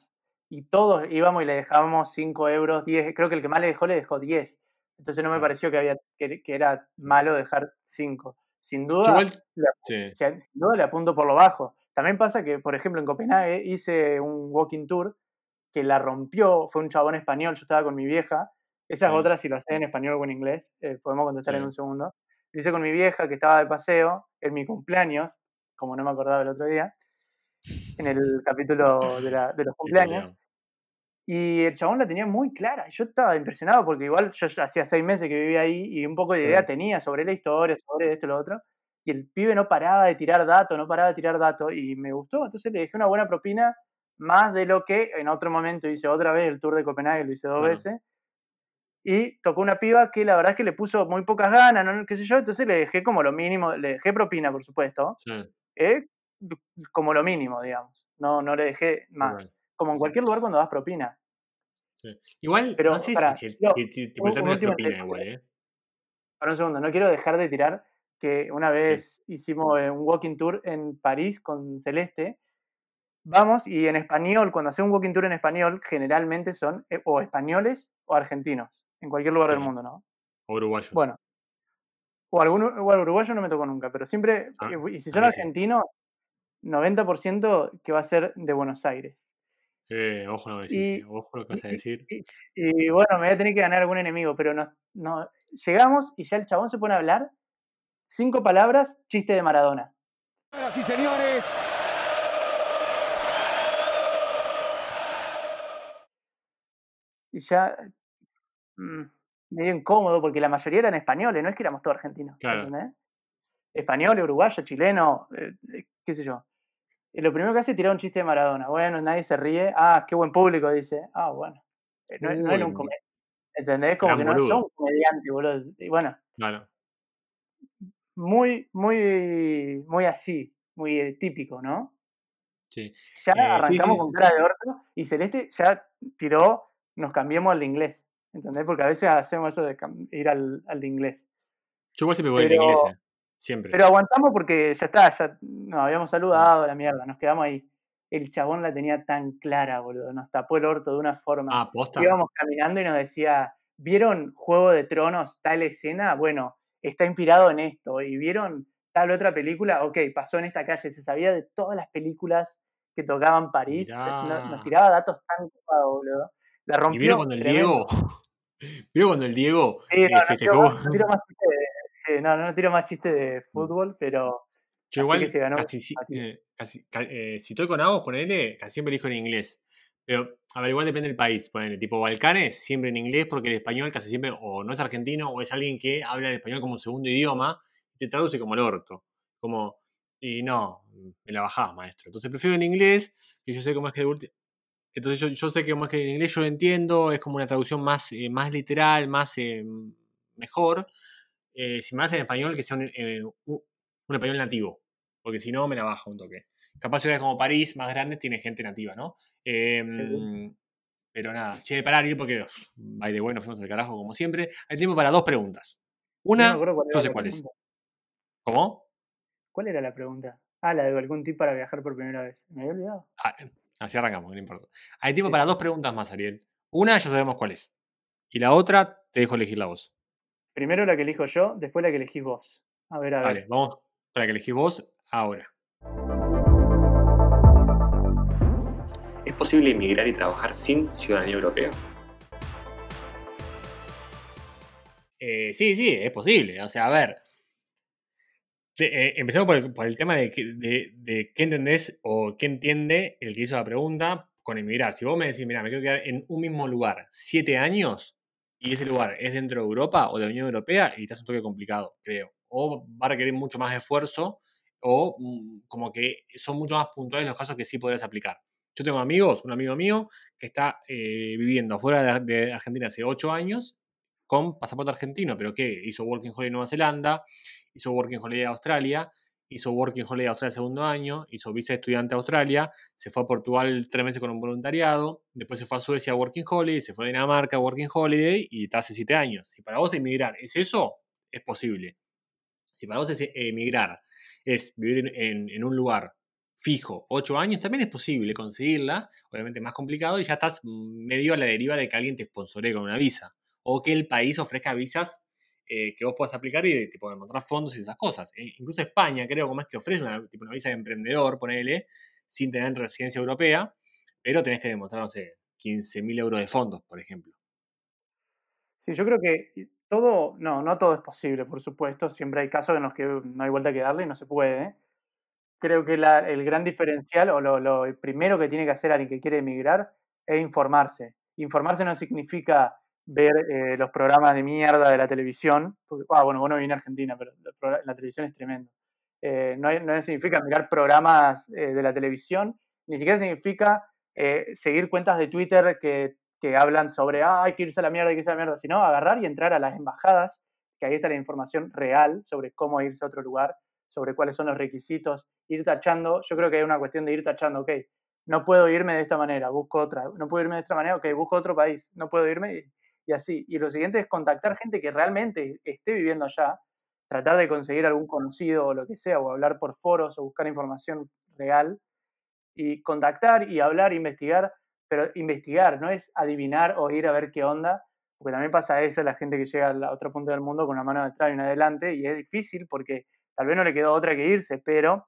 y todos íbamos y le dejábamos cinco euros, diez, creo que el que más le dejó le dejó diez. Entonces no me Claro. pareció que, había, que, que era malo dejar cinco. Sin Yo duda, igual, le, sí, sin duda le apunto por lo bajo. También pasa que, por ejemplo, en Copenhague hice un walking tour que la rompió, fue un chabón español, yo estaba con mi vieja. Esas sí, otras, si lo haces en español o en inglés, eh, podemos contestar sí. en un segundo. Lo hice con mi vieja, que estaba de paseo, en mi cumpleaños, como no me acordaba el otro día, en el capítulo de, la, de los Qué cumpleaños. culiao. Y el chabón la tenía muy clara. Yo estaba impresionado porque igual yo ya hacía seis meses que vivía ahí y un poco de idea Sí. tenía sobre la historia, sobre esto y lo otro. Y el pibe no paraba de tirar datos, no paraba de tirar datos y me gustó. Entonces le dejé una buena propina, más de lo que en otro momento hice otra vez el tour de Copenhague, lo hice dos Claro. veces. Y tocó una piba que la verdad es que le puso muy pocas ganas, ¿no? Qué sé yo. Entonces le dejé como lo mínimo, le dejé propina, por supuesto. Sí, ¿eh? Como lo mínimo, digamos. No, no le dejé ok. más. Como en cualquier lugar cuando das propina. Sí. Igual, no Pero, sé si, para, si el, no, si- si- tipo, el un, un término es último propina detalle. igual, ¿eh? Para un segundo, no quiero dejar de tirar que una Sí, vez hicimos eh, un walking tour en París con Celeste. Vamos y en español, cuando hace un walking tour en español, generalmente son eh, o españoles o argentinos, en cualquier lugar del sí. mundo, ¿no? O uruguayos. Bueno, o algún o uruguayo no me tocó nunca, pero siempre, Ah, eh, y si a son mí sí. argentinos, noventa por ciento que va a ser de Buenos Aires. Eh, ojo lo que decís, Y, eh. Ojo lo que y, vas a decir. y- y bueno, me voy a tener que ganar algún enemigo, pero no, no, llegamos y ya el chabón se pone a hablar. Cinco palabras, chiste de Maradona. Señoras y señores, Y ya mm, medio incómodo porque la mayoría eran españoles, no es que éramos todos argentinos, Claro. ¿entendés? Españoles, uruguayos, chilenos, eh, eh, qué sé yo. Y lo primero que hace es tirar un chiste de Maradona. Bueno, nadie se ríe. Ah, qué buen público, dice. Ah, bueno. Eh, No, no era un Uy, comediante, ¿entendés? Como gran que no son boludo. un comediante, boludo. Y bueno, Claro. muy, muy, muy así, muy eh, típico, ¿no? Sí. Ya Eh, sí, arrancamos sí, con sí. cara de orto y Celeste ya tiró, nos cambiamos al de inglés, ¿entendés? Porque a veces hacemos eso de cam- ir al, al de inglés. Yo igual siempre voy en Pero, inglés, eh. Siempre. pero aguantamos porque ya está, ya nos habíamos Mm. saludado, la mierda, nos quedamos ahí. El chabón la tenía tan clara, boludo, nos tapó el orto de una forma. Ah, posta. Íbamos caminando y nos decía, ¿vieron Juego de Tronos, tal escena? Bueno, está inspirado en esto. ¿Y vieron tal otra película? Ok, pasó en esta calle. Se sabía de todas las películas que tocaban París. No- nos Mirá. tiraba datos tan copados, boludo. La ¿Y vieron rompió cuando el tremendo. Diego? ¿Vieron cuando el Diego Sí, no, eh, no tiro festejó? más, no tiro más chiste de, sí, no, no tiro más chiste de fútbol, pero Yo así que se igual ganó casi, si- simpatía. eh, casi ca- eh, si estoy con Agos, ponele, casi siempre elijo en inglés. Pero, a ver, igual depende del país. Ponele, tipo Balcanes, siempre en inglés, porque el español casi siempre o no es argentino o es alguien que habla el español como un segundo idioma y te traduce como el orto. Como, y no, me la bajás, maestro. Entonces prefiero en inglés, que yo sé cómo es que el ulti- Entonces yo, yo sé que como es que en inglés yo lo entiendo, es como una traducción más, eh, más literal, más eh, mejor. Eh, si me hace en español, que sea un, eh, un- un español nativo. Porque si no, me la baja un toque. Capaz ciudades como París, más grandes, tiene gente nativa, ¿no? Eh, Sí. pero nada, che, pará, ir porque, uf, by the way, nos fuimos al carajo como siempre. Hay tiempo para dos preguntas. No me Una, acuerdo cuál yo era sé la cuál es. pregunta. ¿Cómo? ¿Cuál era la pregunta? Ah, la de algún tip para viajar por primera vez. Me había olvidado. Ah, así arrancamos, no importa. Hay tiempo Sí, para sí. dos preguntas más, Ariel. Una, ya sabemos cuál es. Y la otra, te dejo elegir la voz. Primero la que elijo yo, después la que elegís vos. A ver, a Dale, ver. vamos para que elegís vos ahora. ¿Es posible emigrar y trabajar sin ciudadanía europea? Eh, sí, sí, es posible. O sea, a ver. te- eh, empezamos por el, por el tema de, que- de- de qué entendés o qué entiende el que hizo la pregunta con emigrar. Si vos me decís, mira, me quiero quedar en un mismo lugar siete años y ese lugar es dentro de Europa o de la Unión Europea y estás un toque complicado, creo. O va a requerir mucho más esfuerzo o mm, como que son mucho más puntuales los casos que sí podrías aplicar. Yo tengo amigos, un amigo mío que está eh, viviendo afuera de, de Argentina hace ocho años con pasaporte argentino, pero que hizo Working Holiday en Nueva Zelanda, hizo Working Holiday a Australia, hizo Working Holiday a Australia el segundo año, hizo visa de estudiante a Australia, se fue a Portugal tres meses con un voluntariado, después se fue a Suecia a Working Holiday, se fue a Dinamarca a Working Holiday y está hace siete años. Si para vos emigrar es eso, es posible. Si para vos es emigrar, es vivir en, en- en un lugar fijo, ocho años, también es posible conseguirla, obviamente más complicado, y ya estás medio a la deriva de que alguien te sponsoree con una visa. O que el país ofrezca visas eh, que vos puedas aplicar y te puedan mostrar fondos y esas cosas. Eh, incluso España, creo, como es que ofrece una, tipo una visa de emprendedor, ponele, sin tener residencia europea, pero tenés que demostrar, no sé, quince mil euros de fondos, por ejemplo. Sí, yo creo que todo, no, no todo es posible, por supuesto. Siempre hay casos en los que no hay vuelta que darle y no se puede. Creo que la- el gran diferencial o lo, lo primero que tiene que hacer alguien que quiere emigrar es informarse. Informarse no significa ver eh, los programas de mierda de la televisión. Porque, ah, bueno, vos no vine a Argentina, pero el progra- la televisión es tremendo. Eh, no, hay- no significa mirar programas eh, de la televisión, ni siquiera significa eh, seguir cuentas de Twitter que, que hablan sobre, ah, hay que irse a la mierda, hay que irse a la mierda, sino agarrar y entrar a las embajadas, que ahí está la información real sobre cómo irse a otro lugar, sobre cuáles son los requisitos, ir tachando. Yo creo que hay una cuestión de ir tachando, ok, no puedo irme de esta manera, busco otra, no puedo irme de esta manera, ok, busco otro país, no puedo irme, y, y así. Y lo siguiente es contactar gente que realmente esté viviendo allá, tratar de conseguir algún conocido o lo que sea, o hablar por foros o buscar información real, y contactar y hablar, investigar, pero investigar, no es adivinar o ir a ver qué onda, porque también pasa eso, la gente que llega a la otra punta del mundo con una mano detrás y una adelante, y es difícil porque tal vez no le quedó otra que irse, pero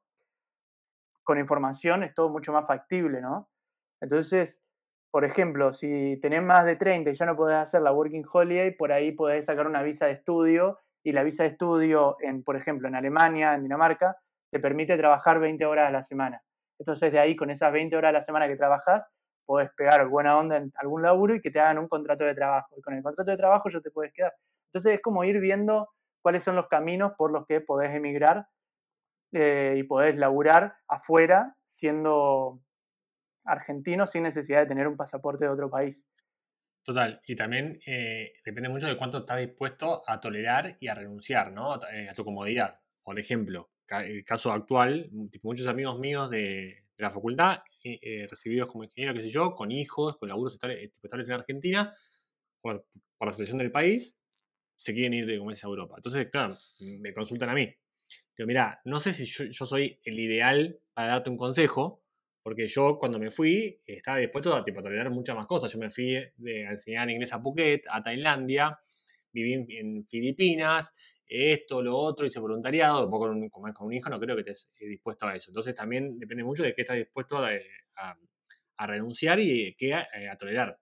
con información es todo mucho más factible, ¿no? Entonces, por ejemplo, si tenés más de treinta y ya no podés hacer la Working Holiday, por ahí podés sacar una visa de estudio, y la visa de estudio, en, por ejemplo, en Alemania, en Dinamarca, te permite trabajar veinte horas a la semana. Entonces, de ahí, con esas veinte horas a la semana que trabajás, podés pegar buena onda en algún laburo y que te hagan un contrato de trabajo. Y con el contrato de trabajo ya te puedes quedar. Entonces, es como ir viendo cuáles son los caminos por los que podés emigrar eh, y podés laburar afuera siendo argentino sin necesidad de tener un pasaporte de otro país. Total, y también eh, depende mucho de cuánto estás dispuesto a tolerar y a renunciar, ¿no? A, a tu comodidad. Por ejemplo, ca- el caso actual, tipo, muchos amigos míos de, de la facultad, eh, eh, recibidos como ingeniero, qué sé yo, con hijos, con laburos estables, tipo, estables en Argentina, por, por la situación del país, se quieren ir de como es a Europa. Entonces, claro, me consultan a mí. Digo, mira, no sé si yo, yo soy el ideal para darte un consejo, porque yo cuando me fui estaba dispuesto a, tipo, a tolerar muchas más cosas. Yo me fui de, a enseñar inglés a Phuket, a Tailandia, viví en, en Filipinas, esto, lo otro, hice voluntariado. Después con un, con, con un hijo no creo que estés dispuesto a eso. Entonces también depende mucho de qué estás dispuesto a, a, a renunciar y qué a, a tolerar.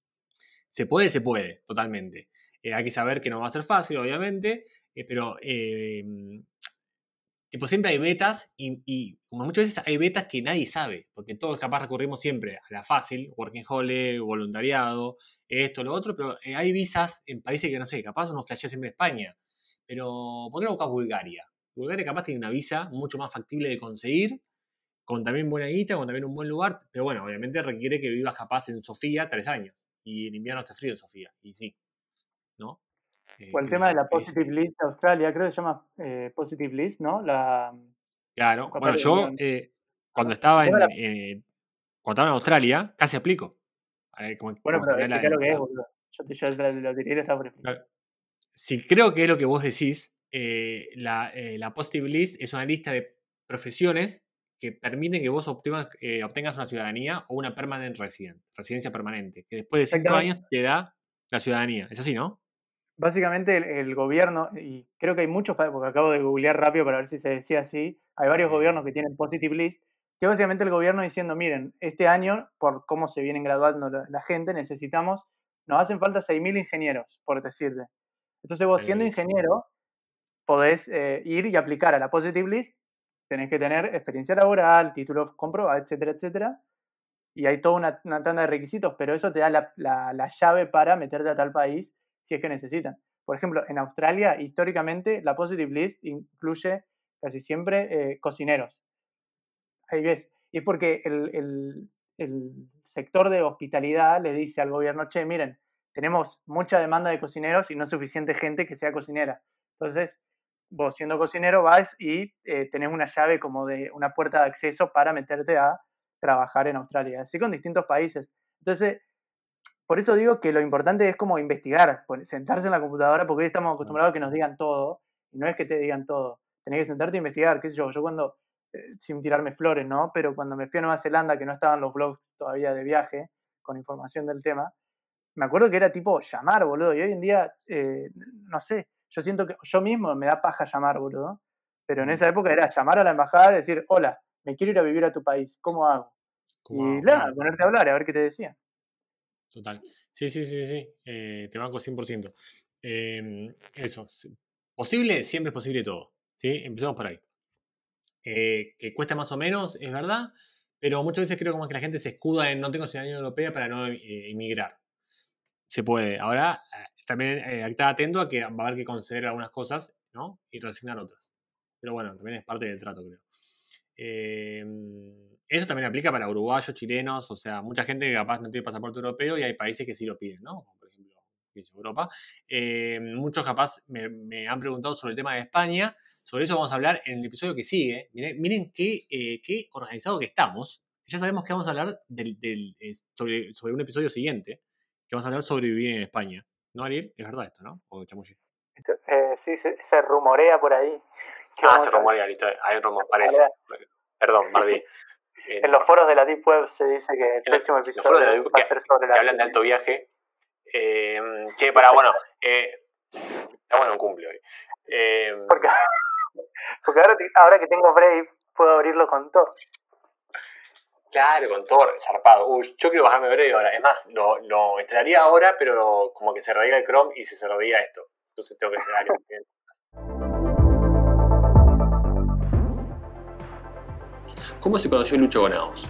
Se puede, se puede, totalmente. Eh, hay que saber que no va a ser fácil, obviamente, eh, pero eh, tipo, siempre hay betas y, y como muchas veces hay betas que nadie sabe, porque todos capaz recurrimos siempre a la fácil, working holiday, voluntariado, esto, lo otro, pero eh, hay visas en países que no sé, capaz uno flashea siempre España, pero ¿por qué no buscas Bulgaria? Bulgaria capaz tiene una visa mucho más factible de conseguir, con también buena guita, con también un buen lugar, pero bueno, obviamente requiere que vivas capaz en Sofía tres años, y en invierno hace frío en Sofía, y sí, ¿no? Eh, O el qué sé tema de yo, la es- Positive List de Australia, creo que se llama eh, Positive List, ¿no? La, claro, capaz bueno, que no, yo no, eh, cuando estaba no me la- en, eh, cuando estaba en Australia, casi aplico. Eh, como, bueno, como que pero tenía la, explica lo que es, la- boludo. Yo te yo lo, lo tiré y lo estaba por explicar. la- Si creo que es lo que vos decís, eh, la, eh, la Positive List es una lista de profesiones que permiten que vos obtengas, eh, obtengas una ciudadanía o una permanent resident, residencia permanente, que después de cinco Exactamente. años te da la ciudadanía. ¿Es así, no? Básicamente el, el gobierno, y creo que hay muchos, pa- porque acabo de googlear rápido para ver si se decía así, hay varios gobiernos que tienen Positive List, que básicamente el gobierno diciendo, miren, este año, por cómo se vienen graduando la, la gente, necesitamos, nos hacen falta seis mil ingenieros, por decirte. Entonces vos Se había siendo dicho. ingeniero, podés eh, ir y aplicar a la Positive List, tenés que tener experiencia laboral, títulos comprobados, etcétera, etcétera, y hay toda una, una tanda de requisitos, pero eso te da la, la, la llave para meterte a tal país si es que necesitan. Por ejemplo, en Australia, históricamente, la Positive List incluye casi siempre eh, cocineros. Ahí ves. Y es porque el, el, el sector de hospitalidad le dice al gobierno, che, miren, tenemos mucha demanda de cocineros y no suficiente gente que sea cocinera. Entonces, vos siendo cocinero vas y eh, tenés una llave como de una puerta de acceso para meterte a trabajar en Australia, así con distintos países. Entonces, por eso digo que lo importante es como investigar, sentarse en la computadora, porque hoy estamos acostumbrados a que nos digan todo, y no es que te digan todo, tenés que sentarte a investigar, qué sé yo, yo cuando eh, sin tirarme flores, ¿no? Pero cuando me fui a Nueva Zelanda, que no estaban los blogs todavía de viaje, con información del tema, me acuerdo que era tipo llamar, boludo, y hoy en día, eh, no sé, yo siento que yo mismo me da paja llamar, boludo, pero en Mm. esa época era llamar a la embajada y decir, hola, me quiero ir a vivir a tu país, ¿cómo hago? ¿Cómo Y hago? nada, Claro. ponerte a hablar, a ver qué te decían. Total. Sí, sí, sí, sí. Eh, te banco cien por ciento. Eh, eso. sí. Posible, siempre es posible todo. ¿Sí? Empecemos por ahí. Eh, que cuesta más o menos, es verdad, pero muchas veces creo como que la gente se escuda en no tengo ciudadanía europea para no eh, emigrar. Se puede. Ahora, eh, también eh, hay que estar atento a que va a haber que conceder algunas cosas, ¿no? Y resignar otras. Pero bueno, también es parte del trato, creo. Eh, eso también aplica para uruguayos, chilenos, o sea, mucha gente que capaz no tiene pasaporte europeo y hay países que sí lo piden, ¿no? Como por ejemplo, Europa. Eh, muchos capaz me, me han preguntado sobre el tema de España. Sobre eso vamos a hablar en el episodio que sigue. Miren, miren qué, eh, qué organizado que estamos. Ya sabemos que vamos a hablar del, del, eh, sobre, sobre un episodio siguiente, que vamos a hablar sobre vivir en España. ¿No, Ariel? Es verdad esto, ¿no? O chamullé. Eh, sí, se, se rumorea por ahí. que Ah, vamos se a- rumorea, listo. Hay un rumor, parece. Rumorea. Perdón, Barbie. En los foros de la Deep Web se dice que el En próximo los episodio foros de la Deep Web va a ser sobre que la hablan de alto viaje. Eh, che, para, bueno, eh, está bueno un cumple hoy. Eh, Porque, porque ahora, te- ahora que tengo Brave, puedo abrirlo con Tor. claro, con Thor, zarpado. Uy, yo quiero bajarme breve ahora. Es más, lo, lo instalaría ahora, pero como que se rodea el Chrome y se cerradía esto. Entonces tengo que esperar a que ¿Cómo se conoció Lucho con Agos?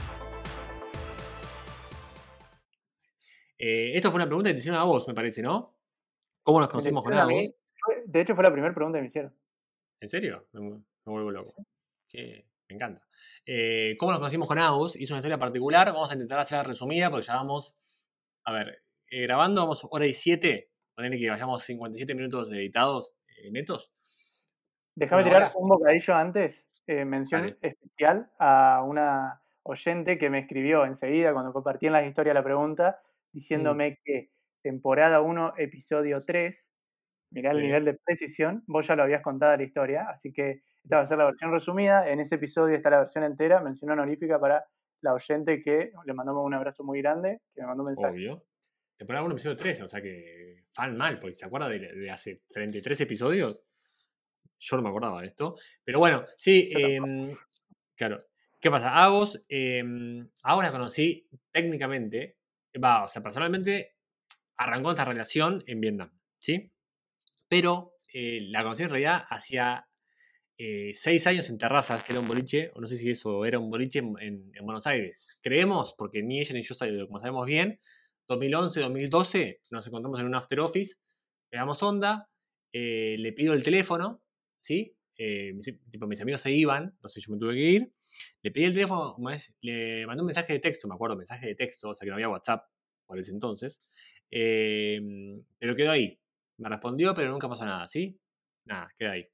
Eh, esto fue una pregunta que te hicieron a vos, me parece, ¿no? ¿Cómo nos Me conocimos con hicieron a mí. Agos? Fue- De hecho, fue la primera pregunta que me hicieron. ¿En serio? Me, me vuelvo loco. Que me encanta. Eh, ¿Cómo nos conocimos con Agos? Hizo una historia particular. Vamos a intentar hacerla resumida porque ya vamos. A ver, eh, grabando vamos hora y siete. Ponerle que vayamos cincuenta y siete minutos editados eh, netos. Déjame Una tirar hora. un bocadillo antes. eh, mención Dale. especial a una oyente que me escribió enseguida cuando compartí en las historias la pregunta, diciéndome Mm. que temporada uno, episodio tres, mirá el Sí. nivel de precisión, vos ya lo habías contado la historia, así que esta va a ser la versión resumida. En ese episodio está la versión entera, mención honorífica para la oyente que le mandamos un abrazo muy grande, que me mandó un mensaje. Obvio. Temporada uno, episodio tres, o sea que fan mal, porque se acuerda de, de hace treinta y tres episodios. Yo no me acordaba de esto. Pero bueno, sí, Yo eh, claro. ¿Qué pasa? Agos, eh, Agos la conocí técnicamente, va, o sea, personalmente arrancó esta relación en Vietnam, ¿sí? Pero eh, la conocí en realidad hacía eh, seis años en Terrazas, que era un boliche, o no sé si eso era un boliche en, en- en Buenos Aires. Creemos, porque ni ella ni yo sabemos, como sabemos bien, dos mil once, dos mil doce nos encontramos en un after office, le damos onda, eh, le pido el teléfono, ¿sí? Eh, mis, tipo, mis amigos se iban, no sé, yo me tuve que ir. Le pedí el teléfono, como es, le mandé un mensaje de texto, me acuerdo, mensaje de texto, o sea que no había WhatsApp por ese entonces. Eh, pero quedó ahí. Me respondió, pero nunca pasó nada, ¿sí? Nada, queda ahí.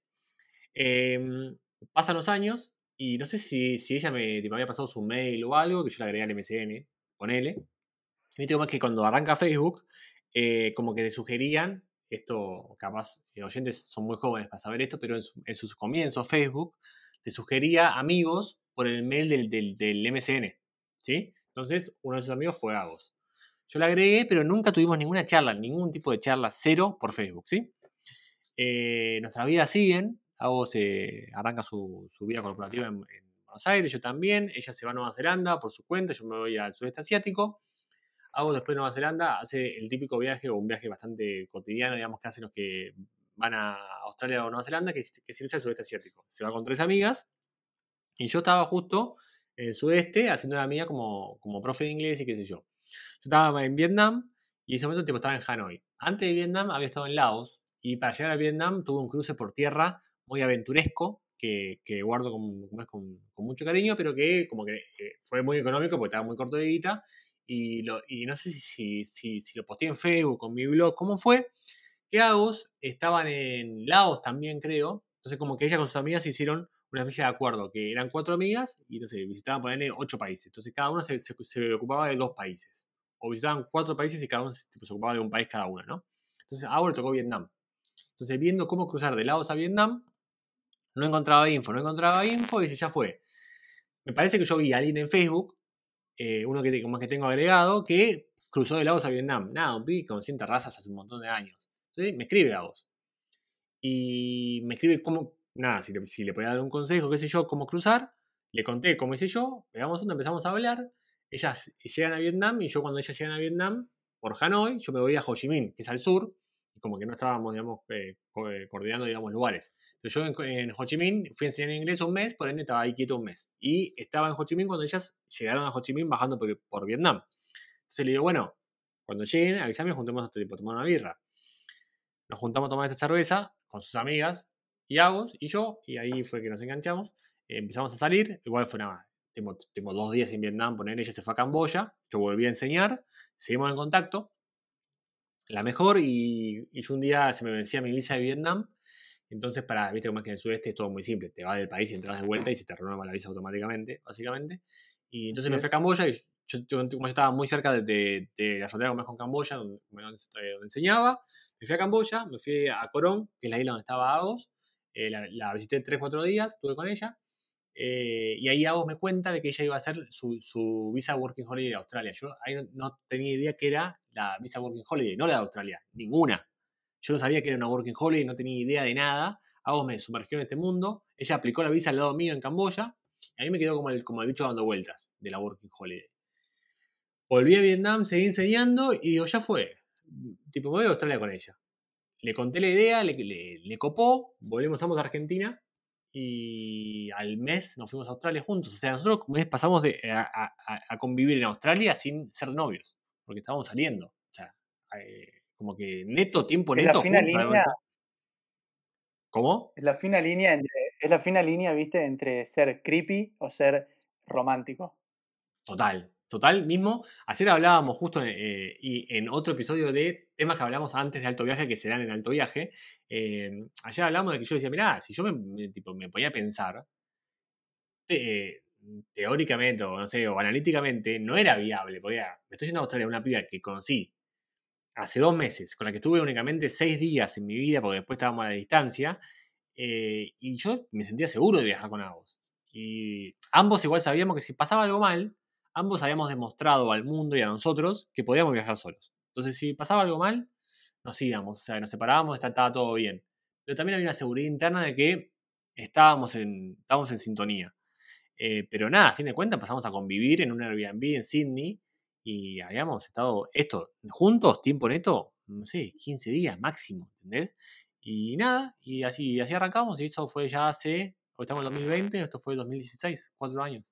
Eh, pasan los años y no sé si, si ella me, tipo, había pasado su mail o algo, que yo le agregué al M S N, ponele. Y tengo más que cuando arranca Facebook, eh, como que le sugerían, esto capaz, los oyentes son muy jóvenes para saber esto, pero en, su- en sus comienzos Facebook te sugería amigos por el mail del, del, del M S N, ¿sí? Entonces uno de sus amigos fue Agos. Yo le agregué, pero nunca tuvimos ninguna charla, ningún tipo de charla, cero por Facebook, ¿sí? Eh, nuestras vidas siguen. Agos eh, arranca su, su vida corporativa en, en Buenos Aires, yo también. Ella se va a Nueva Zelanda por su cuenta, yo me voy al sudeste asiático. Agos después de Nueva Zelanda hace el típico viaje, o un viaje bastante cotidiano, digamos, que hacen los que van a Australia o Nueva Zelanda, que es, que es irse al sudeste asiático. Se va con tres amigas y yo estaba justo en el sudeste haciendo la mía como, como profe de inglés y qué sé yo. Yo estaba en Vietnam y en ese momento tipo, estaba en Hanoi. Antes de Vietnam había estado en Laos y para llegar a Vietnam tuve un cruce por tierra muy aventuresco que, que guardo con, con, con mucho cariño, pero que como que eh, fue muy económico porque estaba muy corto de guita y, lo, y no sé si, si, si, si lo posteé en Facebook o en mi blog, cómo fue, que Agos estaban en Laos también creo, entonces como que ella con sus amigas hicieron una especie de acuerdo, que eran cuatro amigas y no sé, visitaban ponerle ocho países, entonces cada una se, se, se ocupaba de dos países. O visitaban cuatro países y cada uno se, tipo, se ocupaba de un país cada una, ¿no? Entonces ahora le tocó Vietnam. Entonces viendo cómo cruzar de Laos a Vietnam, No encontraba info, no encontraba info y dice, ya fue. Me parece que yo vi a alguien en Facebook, eh, uno que, como que tengo agregado, que cruzó de Laos a Vietnam. Nada, un pibe con cien razas hace un montón de años. Entonces me escribe a vos. Y me escribe cómo, nada, si le, si le podía dar un consejo, qué sé yo, cómo cruzar. Le conté cómo hice yo, pegamos onda, empezamos a hablar. Ellas llegan a Vietnam y yo cuando ellas llegan a Vietnam, por Hanoi, yo me voy a Ho Chi Minh, que es al sur, y como que no estábamos, digamos, eh, co- eh, coordinando, digamos, lugares. Pero yo en, en Ho Chi Minh fui a enseñar inglés un mes, por ende estaba ahí quieto un mes. Y estaba en Ho Chi Minh cuando ellas llegaron a Ho Chi Minh bajando por, por Vietnam. Entonces le digo, bueno, cuando lleguen, avísame, juntemos a tipo, tomar una birra. Nos juntamos a tomar esta cerveza con sus amigas, y Agos y yo, y ahí fue que nos enganchamos. Eh, empezamos a salir, igual fue nada, tengo, tengo dos días en Vietnam, poner ella se fue a Camboya, yo volví a enseñar, seguimos en contacto, la mejor, y, y yo un día se me vencía mi visa de Vietnam, entonces para, viste como es que en el sudeste es todo muy simple, te vas del país y entras de vuelta y se te renueva la visa automáticamente, básicamente, y entonces me fui a Camboya y yo, yo, como yo estaba muy cerca de, de, de la frontera con Camboya, donde, donde enseñaba, me fui a Camboya, me fui a Korong, que es la isla donde estaba Agos, eh, la, la visité tres cuatro días, estuve con ella, eh, y ahí Agos me cuenta de que ella iba a hacer su, su visa Working Holiday de Australia. Yo ahí no, no tenía idea que era la visa Working Holiday, no la de Australia, ninguna. Yo no sabía que era una Working Holiday, no tenía idea de nada. Agos me sumergió en este mundo, ella aplicó la visa al lado mío en Camboya, y ahí me quedó como el, como el bicho dando vueltas de la Working Holiday. Volví a Vietnam, seguí enseñando y digo, ya fue. Tipo, me voy a Australia con ella. Le conté la idea, le, le, le copó, volvimos ambos a Argentina y al mes nos fuimos a Australia juntos. O sea, nosotros un mes pasamos de, a, a, a convivir en Australia sin ser novios, porque estábamos saliendo. O sea, eh, como que neto, tiempo Es neto la fina juntos. línea, ¿Cómo? es la fina línea entre, es la fina línea, viste, entre ser creepy o ser romántico. Total, total mismo. Ayer hablábamos justo en, eh, y en otro episodio de temas que hablamos antes de alto viaje, que serán en alto viaje. Eh, ayer hablamos de que yo decía, mirá, si yo me, me, tipo, me podía pensar, te, teóricamente, o no sé, o analíticamente, no era viable. Podía, me estoy yendo a Australia, una piba que conocí hace dos meses, con la que estuve únicamente seis días en mi vida, porque después estábamos a la distancia, eh, y yo me sentía seguro de viajar con ambos. Y ambos igual sabíamos que si pasaba algo mal, ambos habíamos demostrado al mundo y a nosotros que podíamos viajar solos. Entonces, si pasaba algo mal, nos íbamos, o sea, nos separábamos, estaba todo bien. Pero también había una seguridad interna de que estábamos en, estábamos en sintonía. Eh, pero nada, a fin de cuentas pasamos a convivir en un Airbnb en Sydney y habíamos estado, esto, juntos, tiempo neto, no sé, quince días máximo, ¿entendés? Y nada, y así, así arrancamos, y eso fue ya hace, hoy estamos en dos mil veinte, esto fue dos mil dieciséis, cuatro años.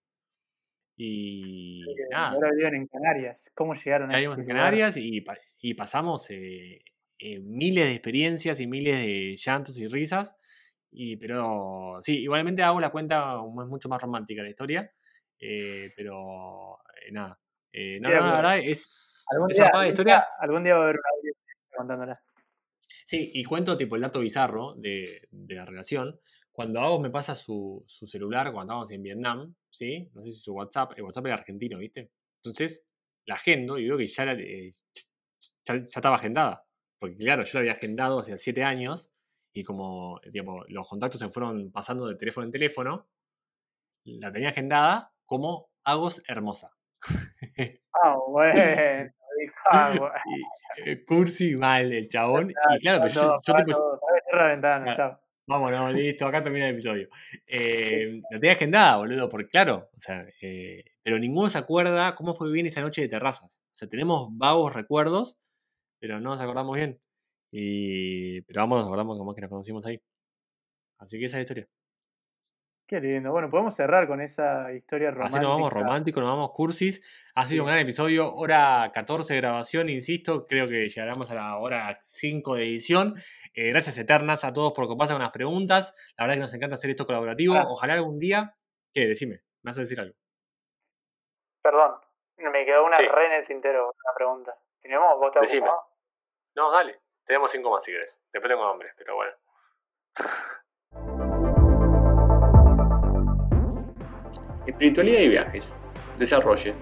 Y Eh, nada, Ahora viven en Canarias. ¿Cómo llegaron a caímos ese en lugar? Canarias y, pa- y pasamos eh, eh, miles de experiencias y miles de llantos y risas. Y, pero sí, igualmente hago la cuenta, es mucho más romántica la historia. eh, pero eh, nada. Eh, no, Sí, de no, la acuerdo. verdad es, Algún es día, zarpada la algún día, historia. algún día va a haber una audio contándola. Sí, y cuento tipo el dato bizarro de, de la relación. Cuando Agos me pasa su, su celular cuando estábamos en Vietnam, ¿sí? No sé si su WhatsApp, el WhatsApp era argentino, ¿viste? Entonces la agendo y veo que ya, la- eh, ya, ya estaba agendada. Porque claro, yo la había agendado hace siete años y como digamos, los contactos se fueron pasando de teléfono en teléfono, la tenía agendada como Agos Hermosa. Ah, bueno, dijo, ah, bueno. Y, eh, cursi mal el chabón. Ya Y claro, está, pero yo, todo, yo apaga tipo, todo. Apaga, cierra la ventana, ah, chao. vámonos, listo, acá termina el episodio. Eh, la tenía agendada, boludo, porque claro, o sea, eh, pero ninguno se acuerda cómo fue bien esa noche de terrazas. O sea, tenemos vagos recuerdos, pero no nos acordamos bien. Y, pero vamos, nos acordamos como que nos conocimos ahí. Así que esa es la historia. Qué lindo. Bueno, podemos cerrar con esa historia Así nos vamos romántica. románticos, nos vamos cursis. Ha sido Sí. un gran episodio, hora catorce de grabación, insisto, creo que llegaremos a la hora cinco de edición. Eh, gracias eternas a todos por coparse con las preguntas. La verdad que nos encanta hacer esto colaborativo. Ah. Ojalá algún día... ¿Qué? Decime, me vas a decir algo. Perdón, me quedó una Sí. re en el tintero, una pregunta. ¿Tenemos? ¿Vos te Decime. ocupado? No, dale. Tenemos cinco más si querés. Después tengo hambre, pero bueno. Espiritualidad y viajes. Desarrolle.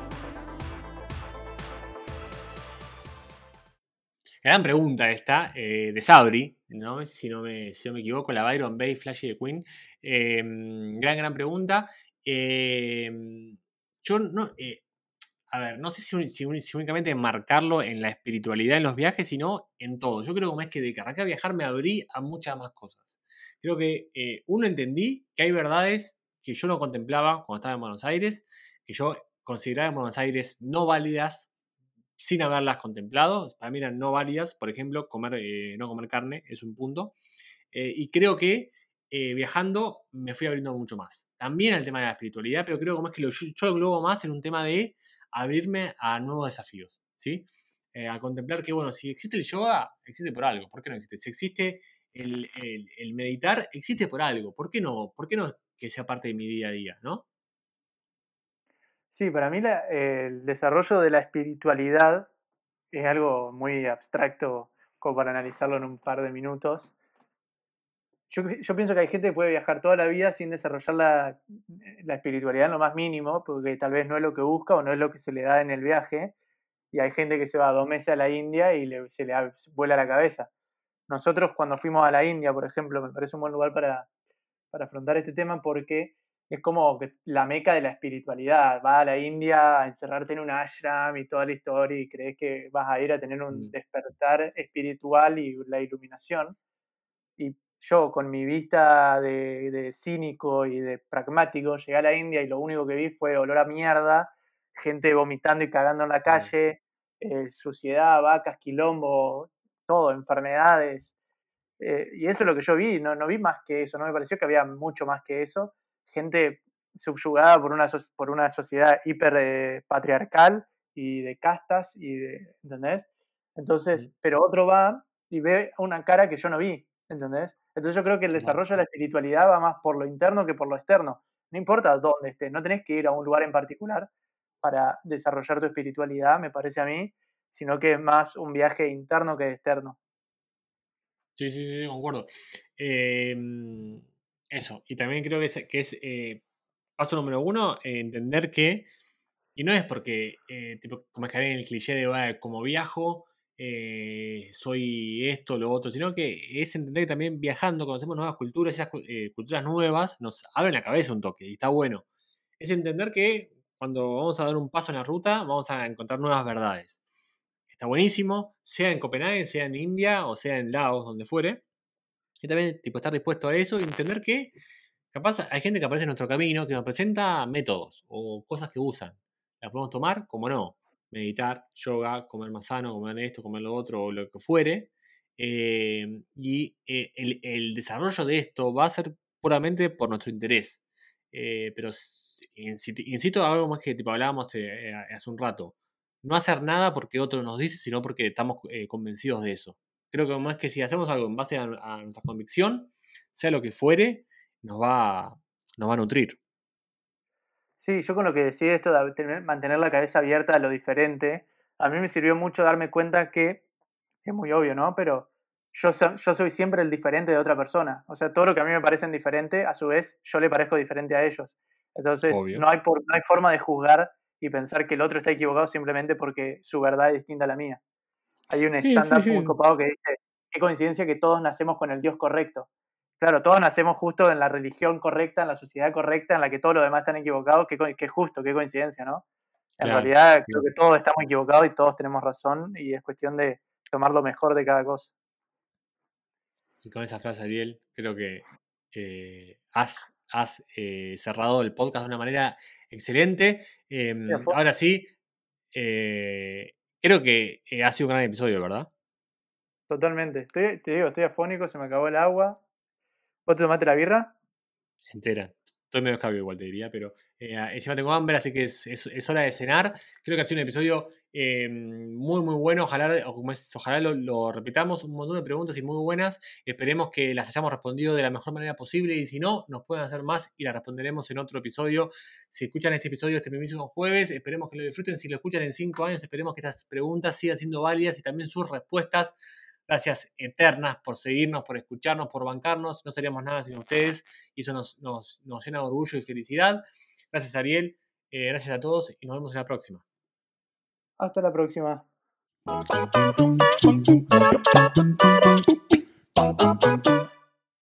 Gran pregunta esta, eh, de Sabri, ¿no? Si no me, si no me equivoco, la Byron Bay Flashy de Queen. Eh, gran, gran pregunta. Eh, yo no... Eh, a ver, no sé si, si, si únicamente marcarlo en la espiritualidad en los viajes, sino en todo. Yo creo que más que de que arranqué a viajar me abrí a muchas más cosas. Creo que, eh, uno, entendí que hay verdades que yo no contemplaba cuando estaba en Buenos Aires, que yo consideraba en Buenos Aires no válidas sin haberlas contemplado. Para mí eran no válidas, por ejemplo, comer, eh, no comer carne es un punto. Eh, y creo que eh, viajando me fui abriendo mucho más. También el tema de la espiritualidad, pero creo que más que lo, yo, yo lo englobo más en un tema de abrirme a nuevos desafíos, ¿sí? Eh, a contemplar que, bueno, si existe el yoga, existe por algo. ¿Por qué no existe? Si existe el, el, el meditar, existe por algo. ¿Por qué no? ¿Por qué no que sea parte de mi día a día, no? Sí, para mí la, eh, el desarrollo de la espiritualidad es algo muy abstracto como para analizarlo en un par de minutos. Yo, yo pienso que hay gente que puede viajar toda la vida sin desarrollar la, la espiritualidad en lo más mínimo, porque tal vez no es lo que busca o no es lo que se le da en el viaje. Y hay gente que se va dos meses a la India y le, se le vuela la cabeza. Nosotros cuando fuimos a la India, por ejemplo, me parece un buen lugar para, para afrontar este tema porque es como que la meca de la espiritualidad. Vas a la India a encerrarte en un ashram y toda la historia y crees que vas a ir a tener un Mm. despertar espiritual y la iluminación. Y yo, con mi vista de, de cínico y de pragmático, llegué a la India y lo único que vi fue olor a mierda, gente vomitando y cagando en la calle, eh, suciedad, vacas, quilombo, todo, enfermedades. Eh, y eso es lo que yo vi, no, no vi más que eso, no me pareció que había mucho más que eso. Gente subyugada por una, por una sociedad hiper eh, patriarcal y de castas, y de, ¿entendés? Entonces, Mm. pero otro va y ve una cara que yo no vi, ¿entendés? Entonces yo creo que el desarrollo de la espiritualidad va más por lo interno que por lo externo. No importa dónde estés, no tenés que ir a un lugar en particular para desarrollar tu espiritualidad, me parece a mí, sino que es más un viaje interno que externo. Sí, sí, sí, concuerdo. Eh, eso, y también creo que es, que es eh, paso número uno, eh, entender que, y no es porque, eh, tipo, como es que en el cliché de "Ah, como viajo, eh, soy esto, lo otro", sino que es entender que también viajando conocemos nuevas culturas, esas eh, culturas nuevas nos abren la cabeza un toque, y está bueno. Es entender que cuando vamos a dar un paso en la ruta, vamos a encontrar nuevas verdades. Está buenísimo, sea en Copenhague, sea en India o sea en Laos, donde fuere. Y también tipo, estar dispuesto a eso y entender que capaz hay gente que aparece en nuestro camino que nos presenta métodos o cosas que usan. Las podemos tomar, como no. Meditar, yoga, comer más sano, comer esto, comer lo otro o lo que fuere. Eh, y eh, el, el desarrollo de esto va a ser puramente por nuestro interés. Eh, pero insisto a algo más que tipo, hablábamos eh, hace un rato. No hacer nada porque otro nos dice, sino porque estamos eh, convencidos de eso. Creo que más que si hacemos algo en base a, a nuestra convicción, sea lo que fuere, nos va, nos va a nutrir. Sí, yo con lo que decía esto de tener, mantener la cabeza abierta a lo diferente, a mí me sirvió mucho darme cuenta que, es muy obvio, ¿no? Pero yo, so, yo soy siempre el diferente de otra persona. O sea, todo lo que a mí me parece diferente, a su vez, yo le parezco diferente a ellos. Entonces, no hay, por, no hay forma de juzgar y pensar que el otro está equivocado simplemente porque su verdad es distinta a la mía. Hay un Sí, stand-up sí, sí. muy copado que dice, qué coincidencia que todos nacemos con el Dios correcto. Claro, todos nacemos justo en la religión correcta, en la sociedad correcta, en la que todos los demás están equivocados. Qué, qué justo, qué coincidencia, ¿no? En Claro, realidad claro. creo que todos estamos equivocados y todos tenemos razón y es cuestión de tomar lo mejor de cada cosa. Y con esa frase, Ariel, creo que eh, has, has eh, cerrado el podcast de una manera excelente. Eh, ahora sí, eh, creo que eh, ha sido un gran episodio, ¿verdad? Totalmente. Estoy, te digo, estoy afónico, se me acabó el agua. ¿Vos te tomaste la birra? Entera. Estoy medio escabio igual, te diría, pero eh, encima tengo hambre, así que es, es, es hora de cenar. Creo que ha sido un episodio eh, muy, muy bueno. Ojalá, o como es, ojalá lo, lo repitamos. Un montón de preguntas y muy buenas. Esperemos que las hayamos respondido de la mejor manera posible. Y si no, nos pueden hacer más y las responderemos en otro episodio. Si escuchan este episodio este mismo jueves, esperemos que lo disfruten. Si lo escuchan en cinco años, esperemos que estas preguntas sigan siendo válidas y también sus respuestas. Gracias eternas por seguirnos, por escucharnos, por bancarnos. No seríamos nada sin ustedes y eso nos, nos, nos llena de orgullo y felicidad. Gracias, Ariel. Eh, gracias a todos y nos vemos en la próxima. Hasta la próxima. Bum, bum, bum, bum, bum, bum, bum, bum, bum, bum, bum, bum, bum, bum.